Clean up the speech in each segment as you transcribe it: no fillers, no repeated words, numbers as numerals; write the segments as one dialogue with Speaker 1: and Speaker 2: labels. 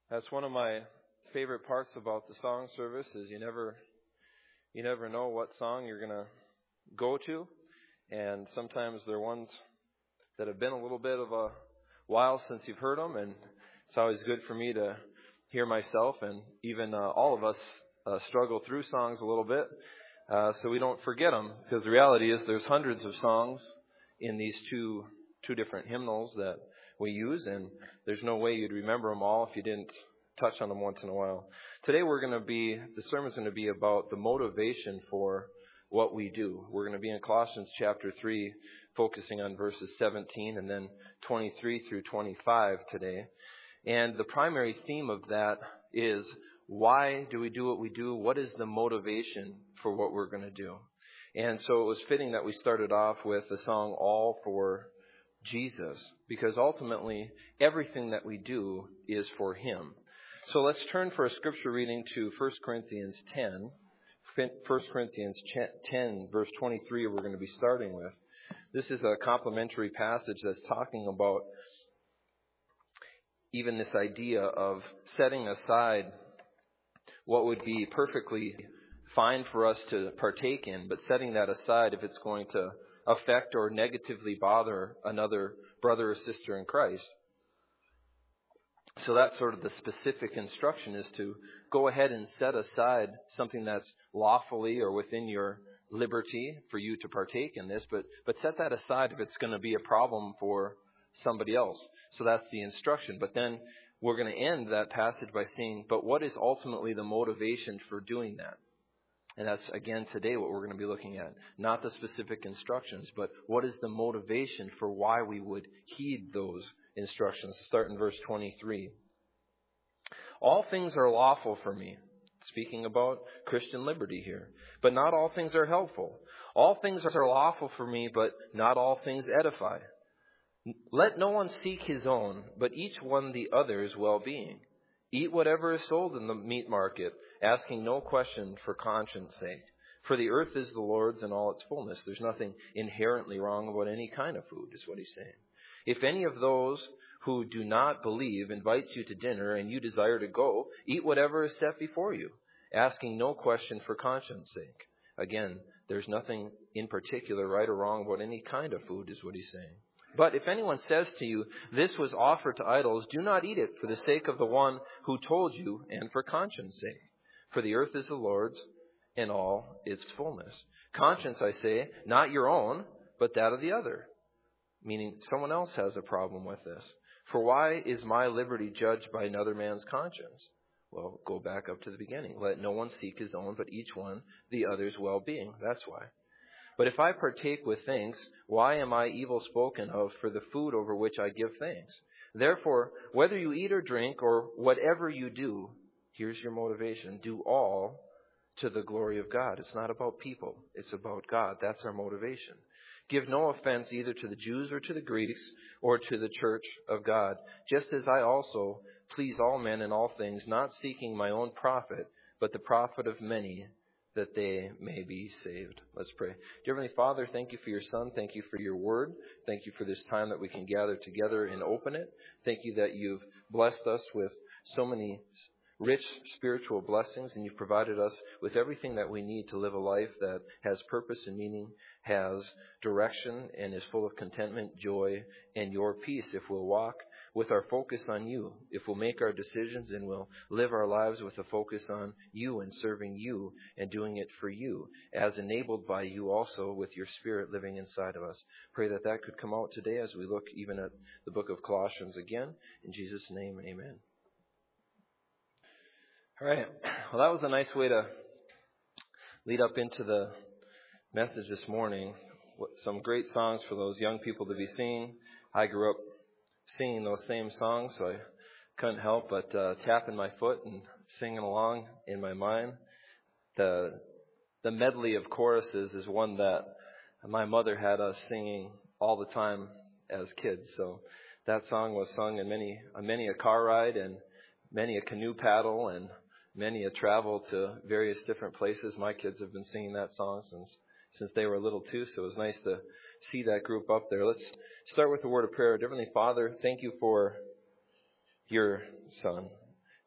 Speaker 1: That's one of my favorite parts about the song service is you never know what song you're going to go to. And sometimes they're ones that have been a little bit of a while since you've heard them. And it's always good for me to hear myself and even all of us struggle through songs a little bit so we don't forget them. Because the reality is there's hundreds of songs in these two different hymnals that we use, and there's no way you'd remember them all if you didn't touch on them once in a while. Today the sermon's going to be about the motivation for what we do. We're going to be in Colossians chapter 3, focusing on verses 17 and then 23 through 25 today. And the primary theme of that is, why do we do what we do? What is the motivation for what we're going to do? And so it was fitting that we started off with the song All for Jesus, because ultimately everything that we do is for Him. So let's turn for a scripture reading to 1 Corinthians 10. 1 Corinthians 10, verse 23, we're going to be starting with. This is a complementary passage that's talking about even this idea of setting aside what would be perfectly fine for us to partake in, but setting that aside if it's going to affect or negatively bother another brother or sister in Christ. So that's sort of the specific instruction, is to go ahead and set aside something that's lawfully or within your liberty for you to partake in this, but set that aside if it's going to be a problem for somebody else. So that's the instruction. But then we're going to end that passage by saying, but what is ultimately the motivation for doing that? And that's, again, today what we're going to be looking at. Not the specific instructions, but what is the motivation for why we would heed those instructions. Start in verse 23. All things are lawful for me. Speaking about Christian liberty here. But not all things are helpful. All things are lawful for me, but not all things edify. Let no one seek his own, but each one the other's well-being. Eat whatever is sold in the meat market, asking no question for conscience sake. For the earth is the Lord's and all its fullness. There's nothing inherently wrong about any kind of food, is what he's saying. If any of those who do not believe invites you to dinner and you desire to go, eat whatever is set before you, asking no question for conscience sake. Again, there's nothing in particular right or wrong about any kind of food, is what he's saying. But if anyone says to you, this was offered to idols, do not eat it for the sake of the one who told you and for conscience sake. For the earth is the Lord's and all its fullness. Conscience, I say, not your own, but that of the other. Meaning someone else has a problem with this. For why is my liberty judged by another man's conscience? Well, go back up to the beginning. Let no one seek his own, but each one the other's well-being. That's why. But if I partake with thanks, why am I evil spoken of for the food over which I give thanks? Therefore, whether you eat or drink or whatever you do, here's your motivation. Do all to the glory of God. It's not about people. It's about God. That's our motivation. Give no offense either to the Jews or to the Greeks or to the church of God, just as I also please all men in all things, not seeking my own profit, but the profit of many, that they may be saved. Let's pray. Dear Heavenly Father, thank you for your Son. Thank you for your word. Thank you for this time that we can gather together and open it. Thank you that you've blessed us with so many rich spiritual blessings, and you've provided us with everything that we need to live a life that has purpose and meaning, has direction, and is full of contentment, joy, and your peace if we'll walk with our focus on you, if we'll make our decisions and we'll live our lives with a focus on you and serving you and doing it for you, as enabled by you also with your Spirit living inside of us. Pray that that could come out today as we look even at the book of Colossians again. In Jesus' name, amen. All right. Well, that was a nice way to lead up into the message this morning. Some great songs for those young people to be singing. I grew up singing those same songs, so I couldn't help but tapping my foot and singing along in my mind. The medley of choruses is one that my mother had us singing all the time as kids. So that song was sung in many a car ride and many a canoe paddle and many a travel to various different places. My kids have been singing that song since they were little too, so it was nice to see that group up there. Let's start with a word of prayer. Dear Heavenly Father, thank you for your Son.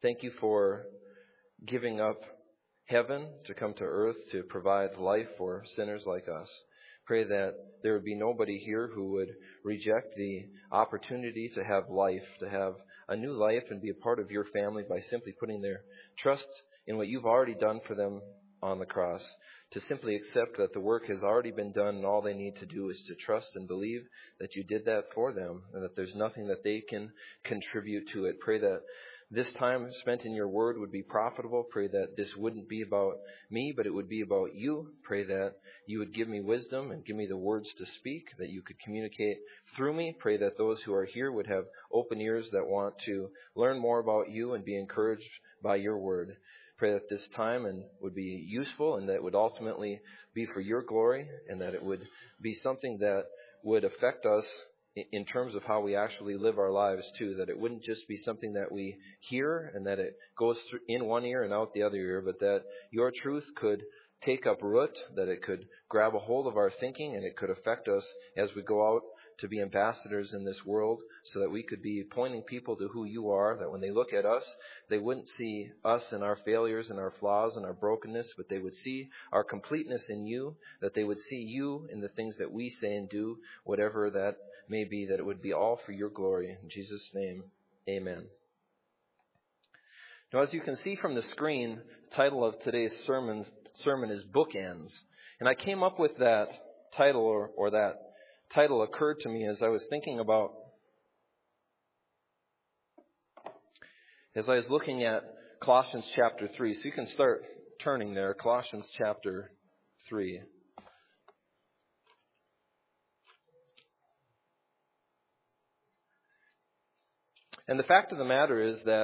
Speaker 1: Thank you for giving up heaven to come to earth to provide life for sinners like us. Pray that there would be nobody here who would reject the opportunity to have life, to have a new life and be a part of your family by simply putting their trust in what you've already done for them on the cross, to simply accept that the work has already been done and all they need to do is to trust and believe that you did that for them and that there's nothing that they can contribute to it. Pray that this time spent in your word would be profitable. Pray that this wouldn't be about me, but it would be about you. Pray that you would give me wisdom and give me the words to speak, that you could communicate through me. Pray that those who are here would have open ears that want to learn more about you and be encouraged by your word. Pray that this time would be useful and that it would ultimately be for your glory and that it would be something that would affect us in terms of how we actually live our lives too, that it wouldn't just be something that we hear and that it goes in one ear and out the other ear, but that your truth could take up root, that it could grab a hold of our thinking and it could affect us as we go out to be ambassadors in this world, so that we could be pointing people to who you are, that when they look at us, they wouldn't see us and our failures and our flaws and our brokenness, but they would see our completeness in you, that they would see you in the things that we say and do, whatever that may be, that it would be all for your glory. In Jesus' name, amen. Now, as you can see from the screen, the title of today's sermon is Bookends. And I came up with that title, or that title occurred to me as I was looking at Colossians chapter 3. So you can start turning there, Colossians chapter 3. And the fact of the matter is that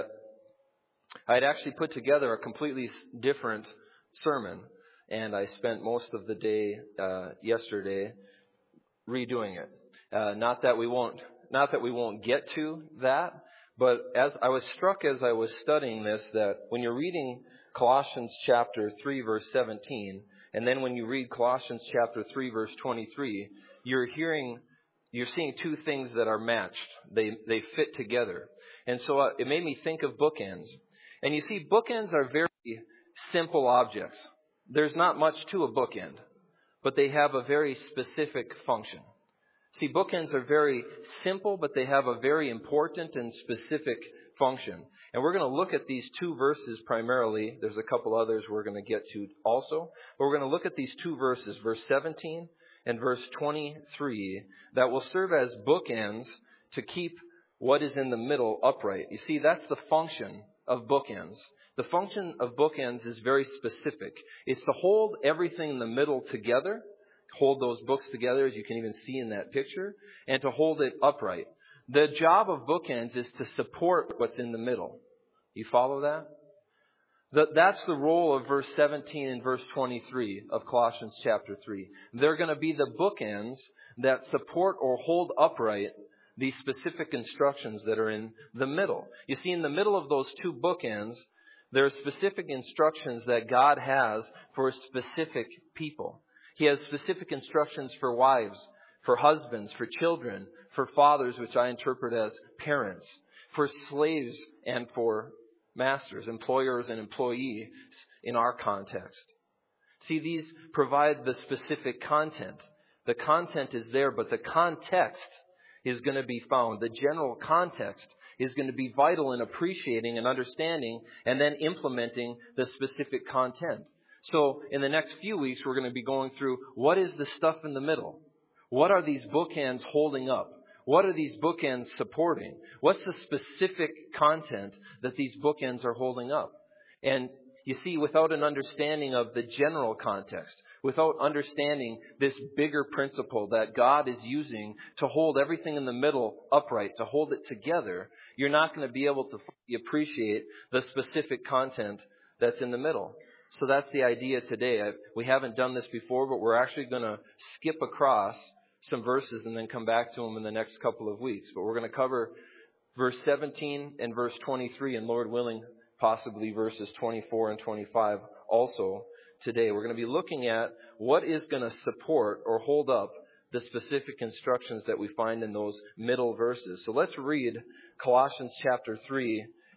Speaker 1: I had actually put together a completely different sermon, and I spent most of the day yesterday redoing it. Not that we won't get to that, but as I was struck as I was studying this, that when you're reading Colossians chapter 3 verse 17, and then when you read Colossians chapter 3 verse 23, you're seeing two things that are matched. They fit together. And so it made me think of bookends. And you see, bookends are very simple objects. There's not much to a bookend, but they have a very specific function. See, bookends are very simple, but they have a very important and specific function. And we're going to look at these two verses primarily. There's a couple others we're going to get to also. But we're going to look at these two verses, verse 17 and verse 23, that will serve as bookends to keep what is in the middle upright. You see, that's the function of bookends. The function of bookends is very specific. It's to hold everything in the middle together, hold those books together, as you can even see in that picture, and to hold it upright. The job of bookends is to support what's in the middle. You follow that? That's the role of verse 17 and verse 23 of Colossians chapter 3. They're going to be the bookends that support or hold upright these specific instructions that are in the middle. You see, in the middle of those two bookends, there are specific instructions that God has for specific people. He has specific instructions for wives, for husbands, for children, for fathers, which I interpret as parents, for slaves and for masters, employers and employees in our context. See, these provide the specific content. The content is there, but the context is going to be found. The general context is going to be vital in appreciating and understanding and then implementing the specific content. So in the next few weeks, we're going to be going through what is the stuff in the middle? What are these bookends holding up? What are these bookends supporting? What's the specific content that these bookends are holding up? And you see, without an understanding of the general context, without understanding this bigger principle that God is using to hold everything in the middle upright, to hold it together, you're not going to be able to fully appreciate the specific content that's in the middle. So that's the idea today. We haven't done this before, but we're actually going to skip across some verses and then come back to them in the next couple of weeks. But we're going to cover verse 17 and verse 23, and Lord willing, possibly verses 24 and 25 also today. We're going to be looking at what is going to support or hold up the specific instructions that we find in those middle verses. So let's read Colossians chapter 3,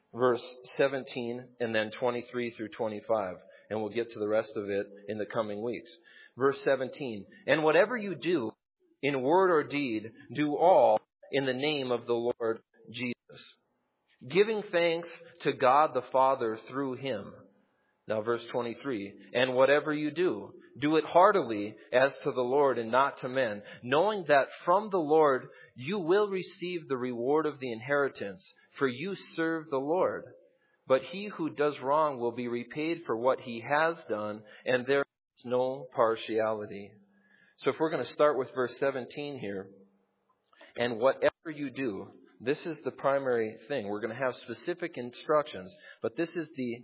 Speaker 1: verse 17 and then 23 through 25. And we'll get to the rest of it in the coming weeks. Verse 17, and whatever you do in word or deed, do all in the name of the Lord Jesus, giving thanks to God the Father through Him. Now verse 23, and whatever you do, do it heartily as to the Lord and not to men, knowing that from the Lord you will receive the reward of the inheritance, for you serve the Lord. But he who does wrong will be repaid for what he has done, and there is no partiality. So if we're going to start with verse 17 here, and whatever you do, this is the primary thing. We're going to have specific instructions, but this is the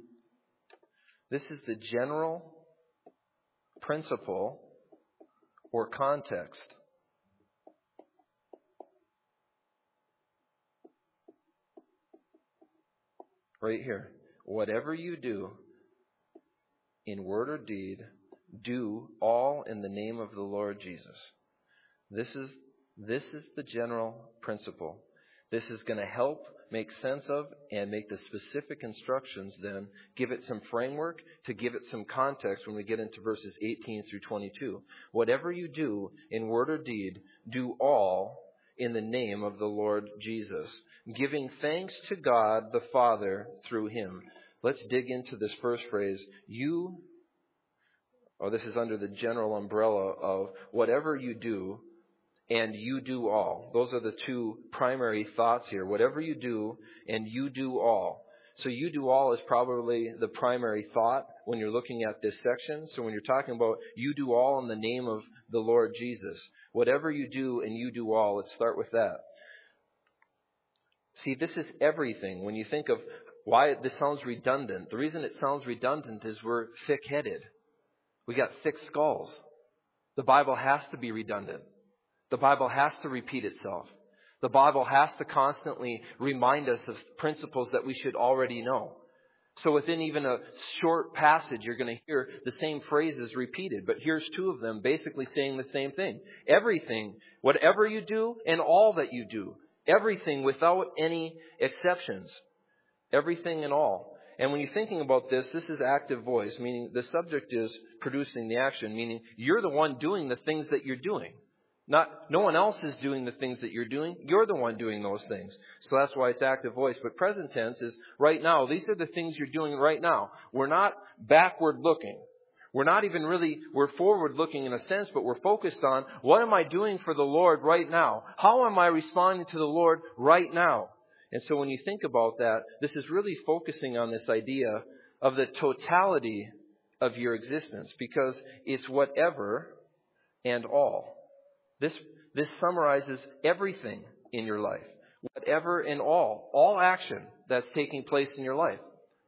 Speaker 1: general principle or context. Right here. Whatever you do in word or deed, do all in the name of the Lord Jesus. This is the general principle. This is going to help make sense of and make the specific instructions then, give it some framework, to give it some context when we get into verses 18 through 22. Whatever you do in word or deed, do all in the name of the Lord Jesus, giving thanks to God the Father through Him. Let's dig into this first phrase. This is under the general umbrella of whatever you do, and you do all. Those are the two primary thoughts here. Whatever you do, and you do all. So you do all is probably the primary thought when you're looking at this section. So when you're talking about you do all in the name of the Lord Jesus, whatever you do and you do all, let's start with that. See, this is everything. When you think of why this sounds redundant, the reason it sounds redundant is we're thick-headed. We got thick skulls. The Bible has to be redundant. The Bible has to repeat itself. The Bible has to constantly remind us of principles that we should already know. So within even a short passage, you're going to hear the same phrases repeated. But here's two of them basically saying the same thing. Everything, whatever you do and all that you do. Everything without any exceptions. Everything and all. And when you're thinking about this, this is active voice, meaning the subject is producing the action, meaning you're the one doing the things that you're doing. No one else is doing the things that you're doing. You're the one doing those things. So that's why it's active voice. But present tense is right now. These are the things you're doing right now. We're not backward looking. We're forward looking in a sense, but we're focused on what am I doing for the Lord right now? How am I responding to the Lord right now? And so when you think about that, this is really focusing on this idea of the totality of your existence, because it's whatever and all. This summarizes everything in your life. Whatever and all action that's taking place in your life.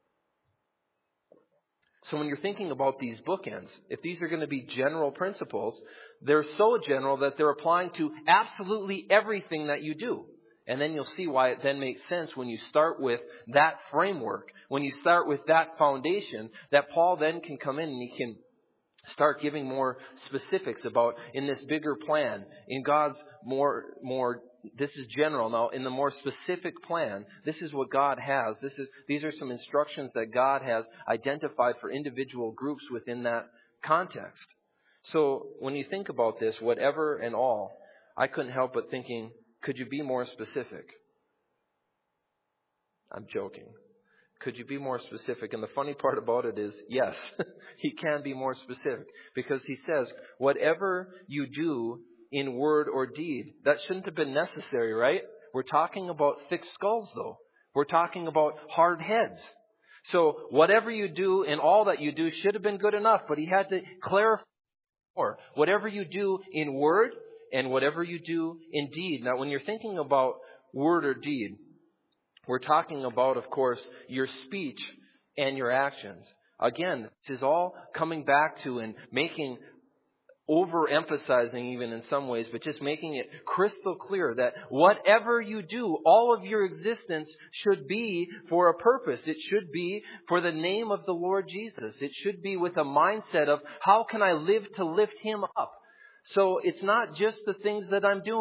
Speaker 1: So when you're thinking about these bookends, if these are going to be general principles, they're so general that they're applying to absolutely everything that you do. And then you'll see why it then makes sense when you start with that framework, when you start with that foundation, that Paul then can come in and he can start giving more specifics about in this bigger plan, in God's more, this is general. Now, in the more specific plan, this is what God has. These are some instructions that God has identified for individual groups within that context. So when you think about this, whatever and all, I couldn't help but thinking, could you be more specific? I'm joking. Could you be more specific? And the funny part about it is, yes, he can be more specific. Because he says, whatever you do in word or deed. That shouldn't have been necessary, right? We're talking about thick skulls, though. We're talking about hard heads. So whatever you do and all that you do should have been good enough. But he had to clarify more. Whatever you do in word and whatever you do in deed. Now, when you're thinking about word or deed, we're talking about, of course, your speech and your actions. Again, this is all coming back to and overemphasizing even in some ways, but just making it crystal clear that whatever you do, all of your existence should be for a purpose. It should be for the name of the Lord Jesus. It should be with a mindset of how can I live to lift Him up? So it's not just the things that I'm doing.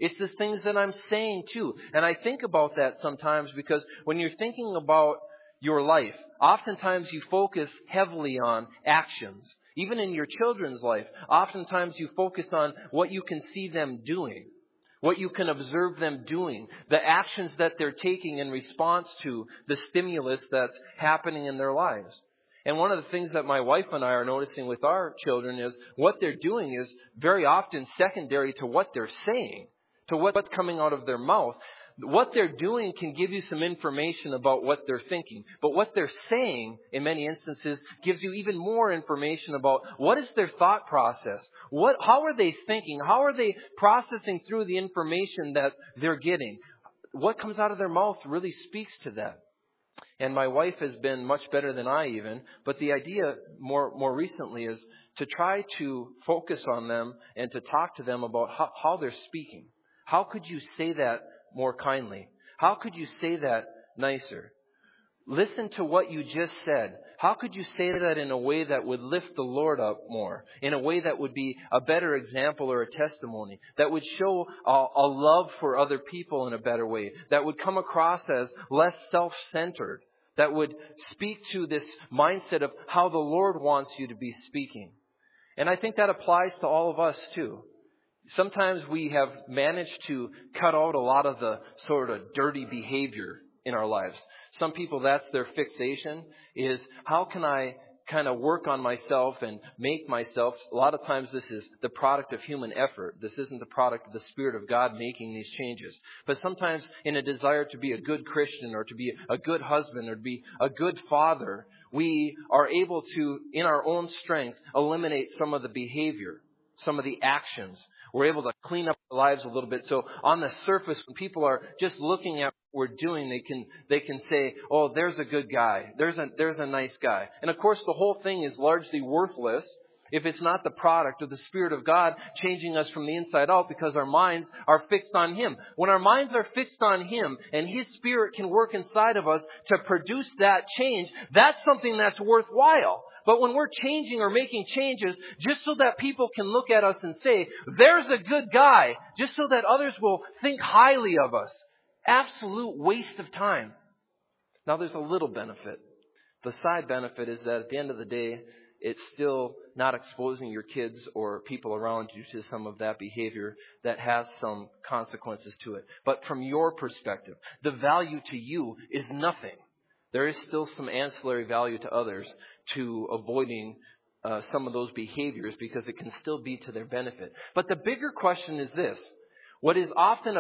Speaker 1: It's the things that I'm saying too. And I think about that sometimes because when you're thinking about your life, oftentimes you focus heavily on actions. Even in your children's life, oftentimes you focus on what you can see them doing, what you can observe them doing, the actions that they're taking in response to the stimulus that's happening in their lives. And one of the things that my wife and I are noticing with our children is what they're doing is very often secondary to what they're saying, to what's coming out of their mouth. What they're doing can give you some information about what they're thinking. But what they're saying, in many instances, gives you even more information about what is their thought process. How are they thinking? How are they processing through the information that they're getting? What comes out of their mouth really speaks to that. And my wife has been much better than I even. But the idea more recently is to try to focus on them and to talk to them about how they're speaking. How could you say that more kindly? How could you say that nicer? Listen to what you just said. How could you say that in a way that would lift the Lord up more? In a way that would be a better example or a testimony? That would show a love for other people in a better way? That would come across as less self-centered? That would speak to this mindset of how the Lord wants you to be speaking? And I think that applies to all of us too. Sometimes we have managed to cut out a lot of the sort of dirty behavior in our lives. Some people, that's their fixation, is how can I kind of work on myself and make myself. A lot of times this is the product of human effort. This isn't the product of the Spirit of God making these changes. But sometimes in a desire to be a good Christian or to be a good husband or to be a good father, we are able to, in our own strength, eliminate some of the behavior, some of the actions. We're able to clean up our lives a little bit. So on the surface, when people are just looking at what we're doing, they can say, oh, there's a good guy. There's a nice guy. And of course, the whole thing is largely worthless if it's not the product of the Spirit of God changing us from the inside out because our minds are fixed on Him. When our minds are fixed on Him and His Spirit can work inside of us to produce that change, that's something that's worthwhile. But when we're changing or making changes just so that people can look at us and say, there's a good guy, just so that others will think highly of us, absolute waste of time. Now there's a little benefit. The side benefit is that at the end of the day, it's still not exposing your kids or people around you to some of that behavior that has some consequences to it. But from your perspective, the value to you is nothing. There is still some ancillary value to others to avoiding some of those behaviors because it can still be to their benefit. But the bigger question is this. What is often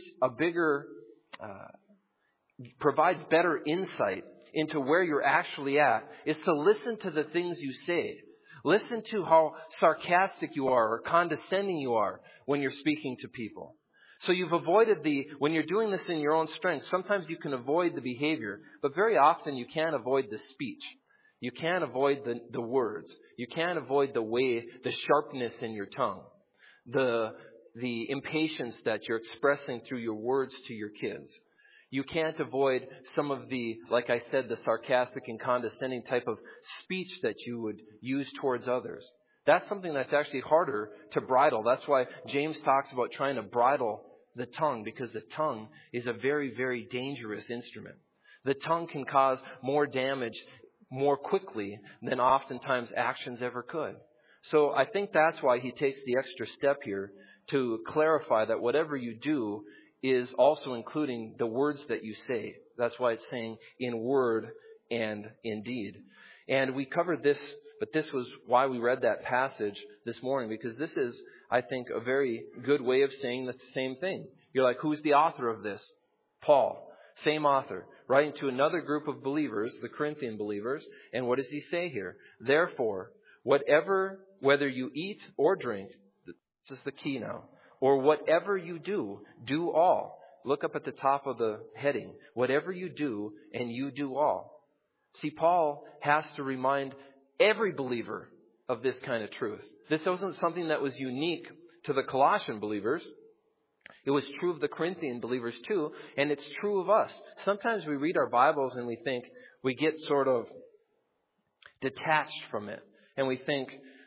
Speaker 1: provides better insight into where you're actually at is to listen to the things you say. Listen to how sarcastic you are or condescending you are when you're speaking to people. So you've avoided when you're doing this in your own strength, sometimes you can avoid the behavior, but very often you can't avoid the speech. You can't avoid the words. You can't avoid the sharpness in your tongue, the impatience that you're expressing through your words to your kids. You can't avoid some of like I said, the sarcastic and condescending type of speech that you would use towards others. That's something that's actually harder to bridle. That's why James talks about trying to bridle the tongue, because the tongue is a very, very dangerous instrument. The tongue can cause more damage more quickly than oftentimes actions ever could. So I think that's why he takes the extra step here to clarify that whatever you do is also including the words that you say. That's why it's saying in word and in deed. And we covered this, but this was why we read that passage this morning, because this is, I think, a very good way of saying the same thing. You're like, who's the author of this? Paul. Same author, writing to another group of believers, the Corinthian believers. And what does he say here? Therefore, whether you eat or drink, this is the key now, or whatever you do, do all. Look up at the top of the heading. Whatever you do, and you do all. See, Paul has to remind every believer of this kind of truth. This wasn't something that was unique to the Colossian believers. It was true of the Corinthian believers too, and it's true of us. Sometimes we read our Bibles and we think we get sort of detached from it. And we think,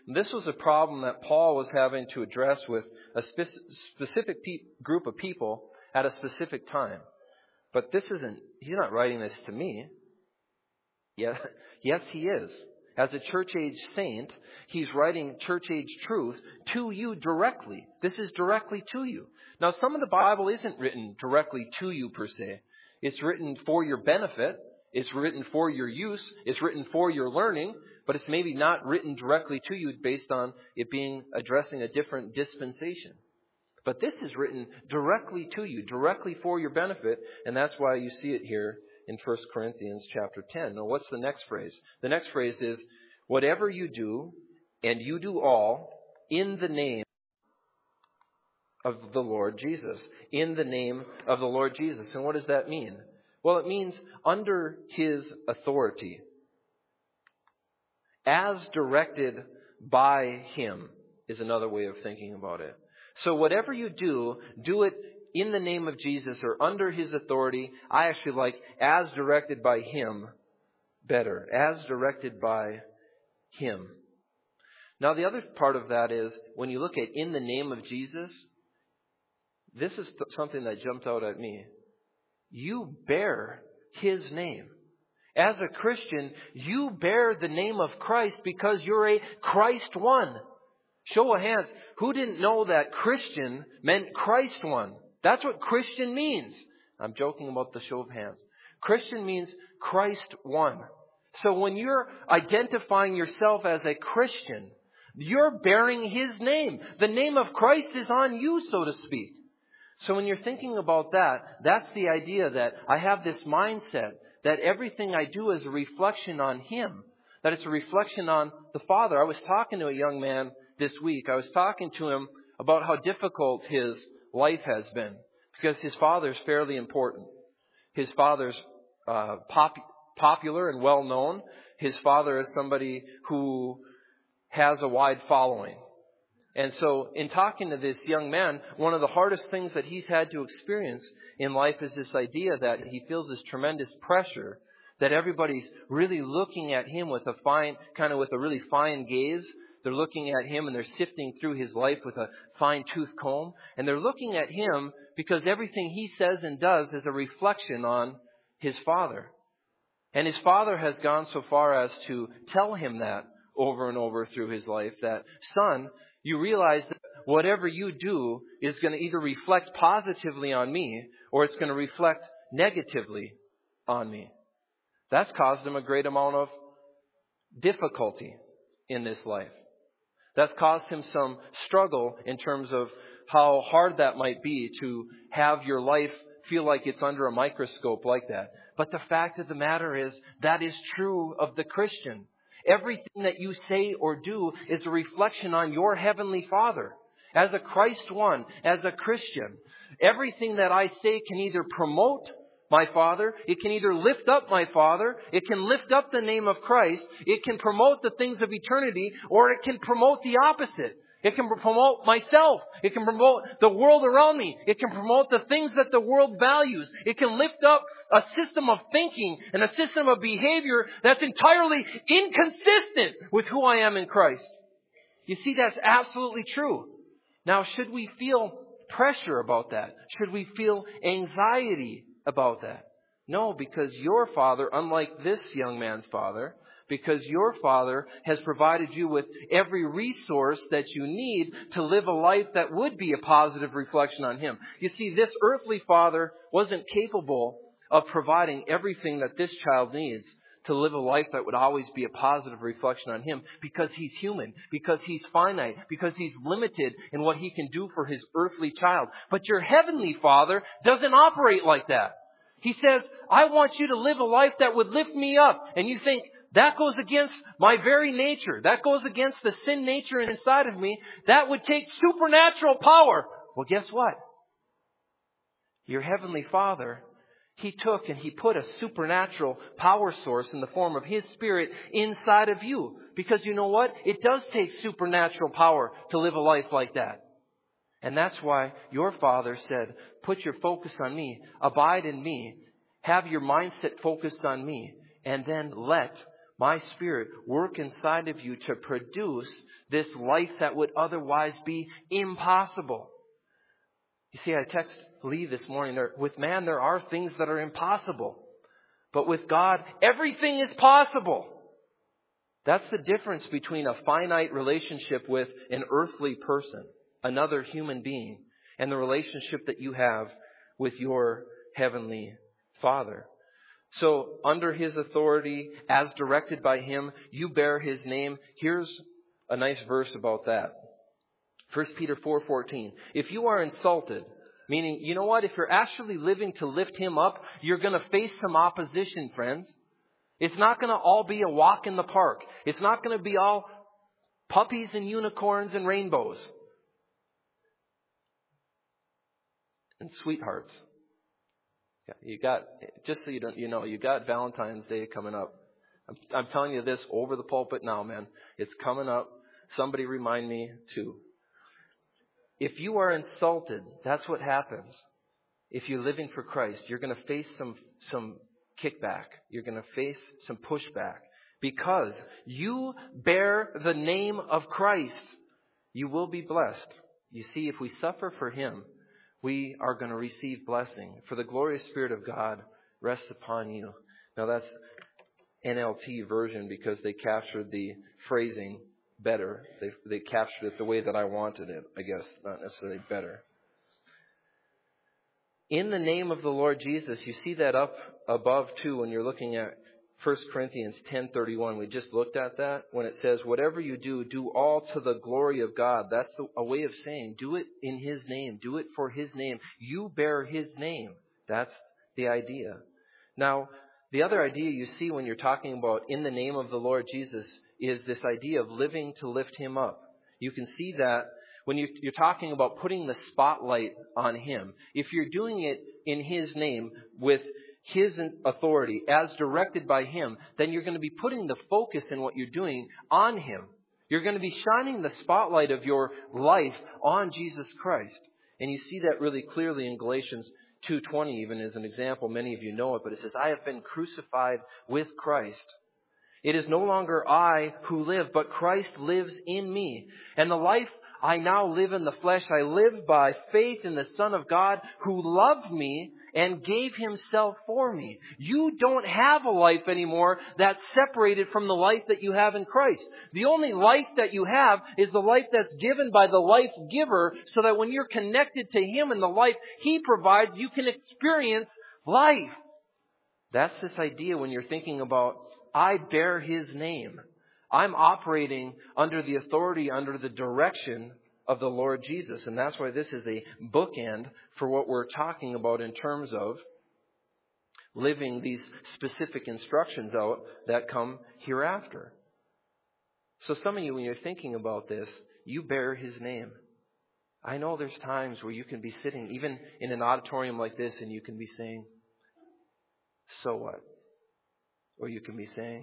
Speaker 1: This was a problem that Paul was having to address with a specific group of people at a specific time. But he's not writing this to me. Yes, he is. As a church age saint, he's writing church age truth to you directly. This is directly to you. Now, some of the Bible isn't written directly to you per se. It's written for your benefit. It's written for your use. It's written for your learning. But it's maybe not written directly to you based on it being addressing a different dispensation. But this is written directly to you, directly for your benefit. And that's why you see it here in 1 Corinthians chapter 10. Now, what's the next phrase? The next phrase is, whatever you do, and you do all, in the name of the Lord Jesus. In the name of the Lord Jesus. And what does that mean? Well, it means under His authority. As directed by Him is another way of thinking about it. So whatever you do, do it in the name of Jesus or under His authority. I actually like as directed by Him better. As directed by Him. Now the other part of that is when you look at in the name of Jesus, this is something that jumped out at me. You bear His name. As a Christian, you bear the name of Christ because you're a Christ one. Show of hands. Who didn't know that Christian meant Christ one? That's what Christian means. I'm joking about the show of hands. Christian means Christ one. So when you're identifying yourself as a Christian, you're bearing His name. The name of Christ is on you, so to speak. So when you're thinking about that, that's the idea that I have this mindset that everything I do is a reflection on Him. That it's a reflection on the Father. I was talking to a young man this week. I was talking to him about how difficult his life has been. Because his father's fairly important. His father's popular and well known. His father is somebody who has a wide following. And so in talking to this young man, one of the hardest things that he's had to experience in life is this idea that he feels this tremendous pressure that everybody's really looking at him with a really fine gaze. They're looking at him and they're sifting through his life with a fine-tooth comb. And they're looking at him because everything he says and does is a reflection on his father. And his father has gone so far as to tell him that over and over through his life, that, son, you realize that whatever you do is going to either reflect positively on me or it's going to reflect negatively on me. That's caused him a great amount of difficulty in this life. That's caused him some struggle in terms of how hard that might be to have your life feel like it's under a microscope like that. But the fact of the matter is, that is true of the Christian. Everything that you say or do is a reflection on your Heavenly Father. As a Christ one, as a Christian, everything that I say can either promote my Father, it can either lift up my Father, it can lift up the name of Christ, it can promote the things of eternity, or it can promote the opposite. It can promote myself. It can promote the world around me. It can promote the things that the world values. It can lift up a system of thinking and a system of behavior that's entirely inconsistent with who I am in Christ. You see, that's absolutely true. Now, should we feel pressure about that? Should we feel anxiety about that? No, because your Father, unlike this young man's father, because your Father has provided you with every resource that you need to live a life that would be a positive reflection on Him. You see, this earthly father wasn't capable of providing everything that this child needs to live a life that would always be a positive reflection on Him, because he's human, because he's finite, because he's limited in what he can do for his earthly child. But your Heavenly Father doesn't operate like that. He says, I want you to live a life that would lift me up. And you think, that goes against my very nature. That goes against the sin nature inside of me. That would take supernatural power. Well, guess what? Your Heavenly Father, He took and He put a supernatural power source in the form of His Spirit inside of you. Because you know what? It does take supernatural power to live a life like that. And that's why your Father said, put your focus on me, abide in me, have your mindset focused on me, and then let my Spirit, work inside of you to produce this life that would otherwise be impossible. You see, I text Lee this morning, with man there are things that are impossible. But with God, everything is possible. That's the difference between a finite relationship with an earthly person, another human being, and the relationship that you have with your heavenly Father. So, under His authority, as directed by Him, you bear His name. Here's a nice verse about that. 1 Peter 4:14. If you are insulted, meaning, you know what? If you're actually living to lift Him up, you're going to face some opposition, friends. It's not going to all be a walk in the park. It's not going to be all puppies and unicorns and rainbows. And sweethearts. You got, just so you got Valentine's Day coming up. I'm telling you this over the pulpit now, man. It's coming up. Somebody remind me too. If you are insulted, that's what happens. If you're living for Christ, you're going to face some kickback. You're going to face some pushback. Because you bear the name of Christ, you will be blessed. You see, if we suffer for Him, we are going to receive blessing. For the glorious Spirit of God rests upon you. Now that's NLT version because they captured the phrasing better. They captured it the way that I wanted it, I guess, not necessarily better. In the name of the Lord Jesus, you see that up above too when you're looking at 1 Corinthians 10:31. We just looked at that when it says, whatever you do, do all to the glory of God. That's a way of saying, do it in His name. Do it for His name. You bear His name. That's the idea. Now, the other idea you see when you're talking about in the name of the Lord Jesus is this idea of living to lift Him up. You can see that when you're talking about putting the spotlight on Him. If you're doing it in His name with His authority as directed by Him, then you're going to be putting the focus in what you're doing on Him. You're going to be shining the spotlight of your life on Jesus Christ. And you see that really clearly in Galatians 2:20 even as an example. Many of you know it, but it says, I have been crucified with Christ. It is no longer I who live, but Christ lives in me. And the life I now live in the flesh, I live by faith in the Son of God who loved me and gave Himself for me. You don't have a life anymore that's separated from the life that you have in Christ. The only life that you have is the life that's given by the life giver, so that when you're connected to Him and the life He provides, you can experience life. That's this idea when you're thinking about, I bear His name. I'm operating under the authority, under the direction of the Lord Jesus. And that's why this is a bookend for what we're talking about in terms of living these specific instructions out that come hereafter. So some of you, when you're thinking about this, you bear His name. I know there's times where you can be sitting, even in an auditorium like this, and you can be saying, so what? Or you can be saying,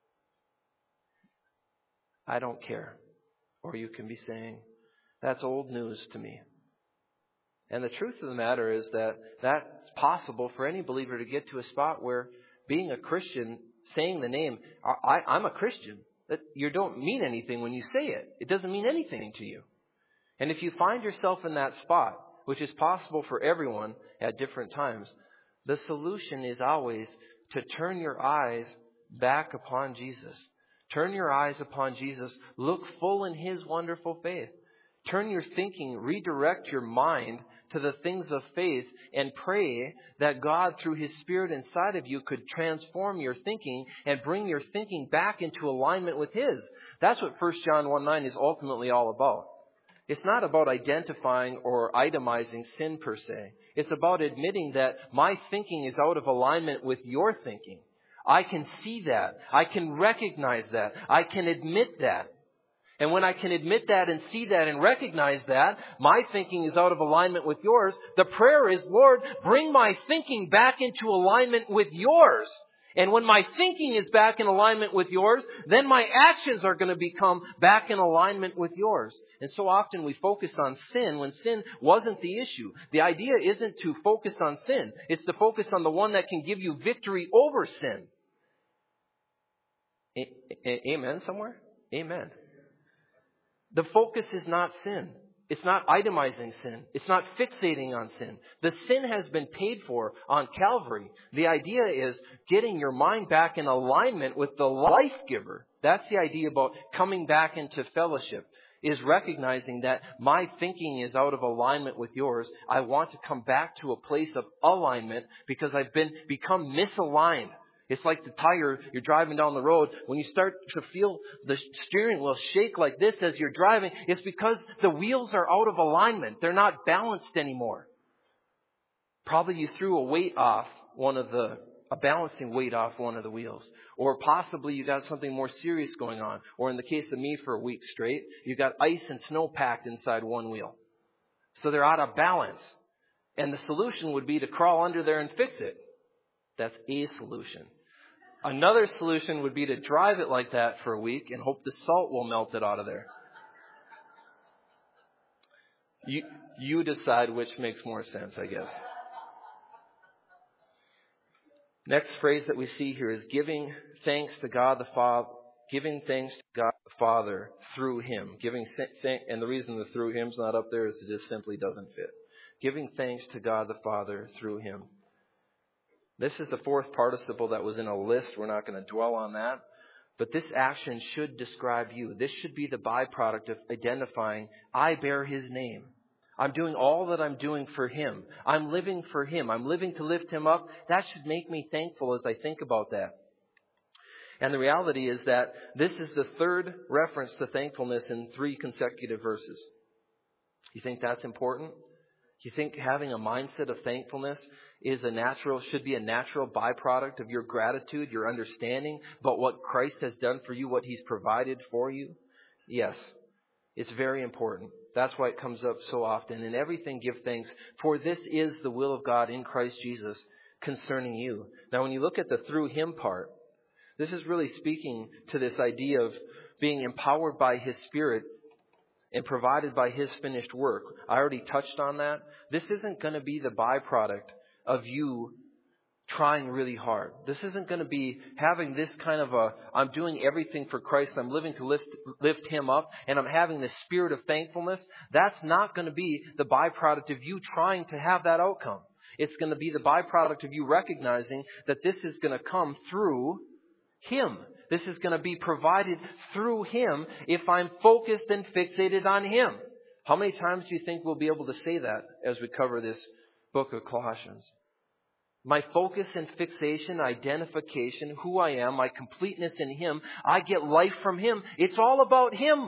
Speaker 1: I don't care. Or you can be saying, that's old news to me. And the truth of the matter is that that's possible for any believer to get to a spot where being a Christian, saying the name, I'm a Christian, that you don't mean anything when you say it. It doesn't mean anything to you. And if you find yourself in that spot, which is possible for everyone at different times, the solution is always to turn your eyes back upon Jesus. Turn your eyes upon Jesus. Look full in His wonderful faith. Turn your thinking, redirect your mind to the things of faith and pray that God, through His Spirit inside of you, could transform your thinking and bring your thinking back into alignment with His. That's what 1 John 1:9 is ultimately all about. It's not about identifying or itemizing sin per se. It's about admitting that my thinking is out of alignment with your thinking. I can see that. I can recognize that. I can admit that. And when I can admit that and see that and recognize that, my thinking is out of alignment with yours. The prayer is, Lord, bring my thinking back into alignment with yours. And when my thinking is back in alignment with yours, then my actions are going to become back in alignment with yours. And so often we focus on sin when sin wasn't the issue. The idea isn't to focus on sin. It's to focus on the one that can give you victory over sin. Amen somewhere? Amen. The focus is not sin. It's not itemizing sin. It's not fixating on sin. The sin has been paid for on Calvary. The idea is getting your mind back in alignment with the life giver. That's the idea about coming back into fellowship, is recognizing that my thinking is out of alignment with yours. I want to come back to a place of alignment because I've become misaligned. It's like the tire, you're driving down the road. When you start to feel the steering wheel shake like this as you're driving, it's because the wheels are out of alignment. They're not balanced anymore. Probably you threw a balancing weight off one of the wheels. Or possibly you got something more serious going on. Or in the case of me for a week straight, you got ice and snow packed inside one wheel. So they're out of balance. And the solution would be to crawl under there and fix it. That's a solution. Another solution would be to drive it like that for a week and hope the salt will melt it out of there. You decide which makes more sense, I guess. Next phrase that we see here is giving thanks to God the Father. Giving thanks to God the Father through Him. And the reason the through Him's not up there is it just simply doesn't fit. Giving thanks to God the Father through Him. This is the fourth participle that was in a list. We're not going to dwell on that. But this action should describe you. This should be the byproduct of identifying, I bear His name. I'm doing all that I'm doing for Him. I'm living for Him. I'm living to lift Him up. That should make me thankful as I think about that. And the reality is that this is the third reference to thankfulness in 3 consecutive verses. You think that's important? You think having a mindset of thankfulness should be a natural byproduct of your gratitude, your understanding about what Christ has done for you, what He's provided for you? Yes, it's very important. That's why it comes up so often. In everything, give thanks, for this is the will of God in Christ Jesus concerning you. Now, when you look at the through Him part, this is really speaking to this idea of being empowered by His Spirit and provided by His finished work. I already touched on that. This isn't going to be the byproduct of you trying really hard. This isn't going to be having this kind of I'm doing everything for Christ. I'm living to lift Him up, and I'm having this spirit of thankfulness. That's not going to be the byproduct of you trying to have that outcome. It's going to be the byproduct of you recognizing that this is going to come through Him. This is going to be provided through Him if I'm focused and fixated on Him. How many times do you think we'll be able to say that as we cover this book of Colossians? My focus and fixation, identification, who I am, my completeness in Him, I get life from Him. It's all about Him.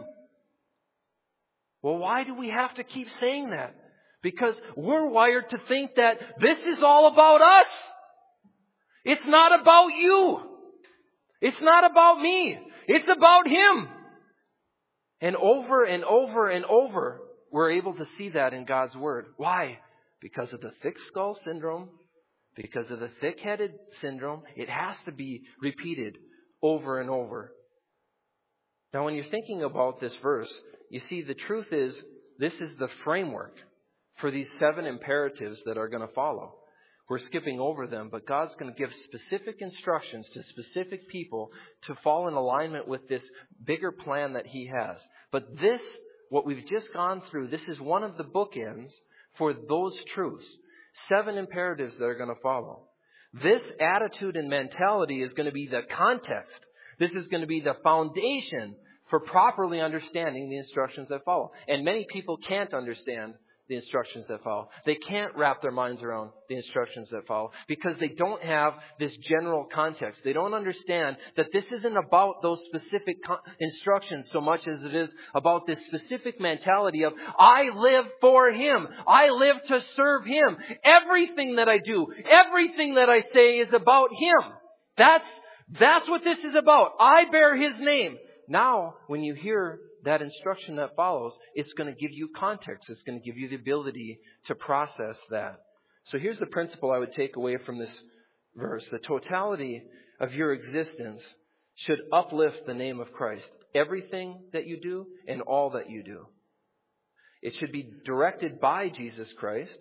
Speaker 1: Well, why do we have to keep saying that? Because we're wired to think that this is all about us. It's not about you. It's not about me. It's about Him. And over and over and over, we're able to see that in God's Word. Why? Because of the thick skull syndrome. Because of the thick-headed syndrome. It has to be repeated over and over. Now, when you're thinking about this verse, you see the truth is this is the framework for these 7 imperatives that are going to follow. We're skipping over them, but God's going to give specific instructions to specific people to fall in alignment with this bigger plan that He has. But this, what we've just gone through, this is one of the bookends for those truths. 7 imperatives that are going to follow. This attitude and mentality is going to be the context. This is going to be the foundation for properly understanding the instructions that follow. And many people can't understand the instructions that follow. They can't wrap their minds around the instructions that follow because they don't have this general context. They don't understand that this isn't about those specific instructions so much as it is about this specific mentality of, I live for Him. I live to serve Him. Everything that I do, everything that I say is about Him. That's what this is about. I bear His name. Now, when you hear that instruction that follows, it's going to give you context. It's going to give you the ability to process that. So here's the principle I would take away from this verse. The totality of your existence should uplift the name of Christ. Everything that you do and all that you do. It should be directed by Jesus Christ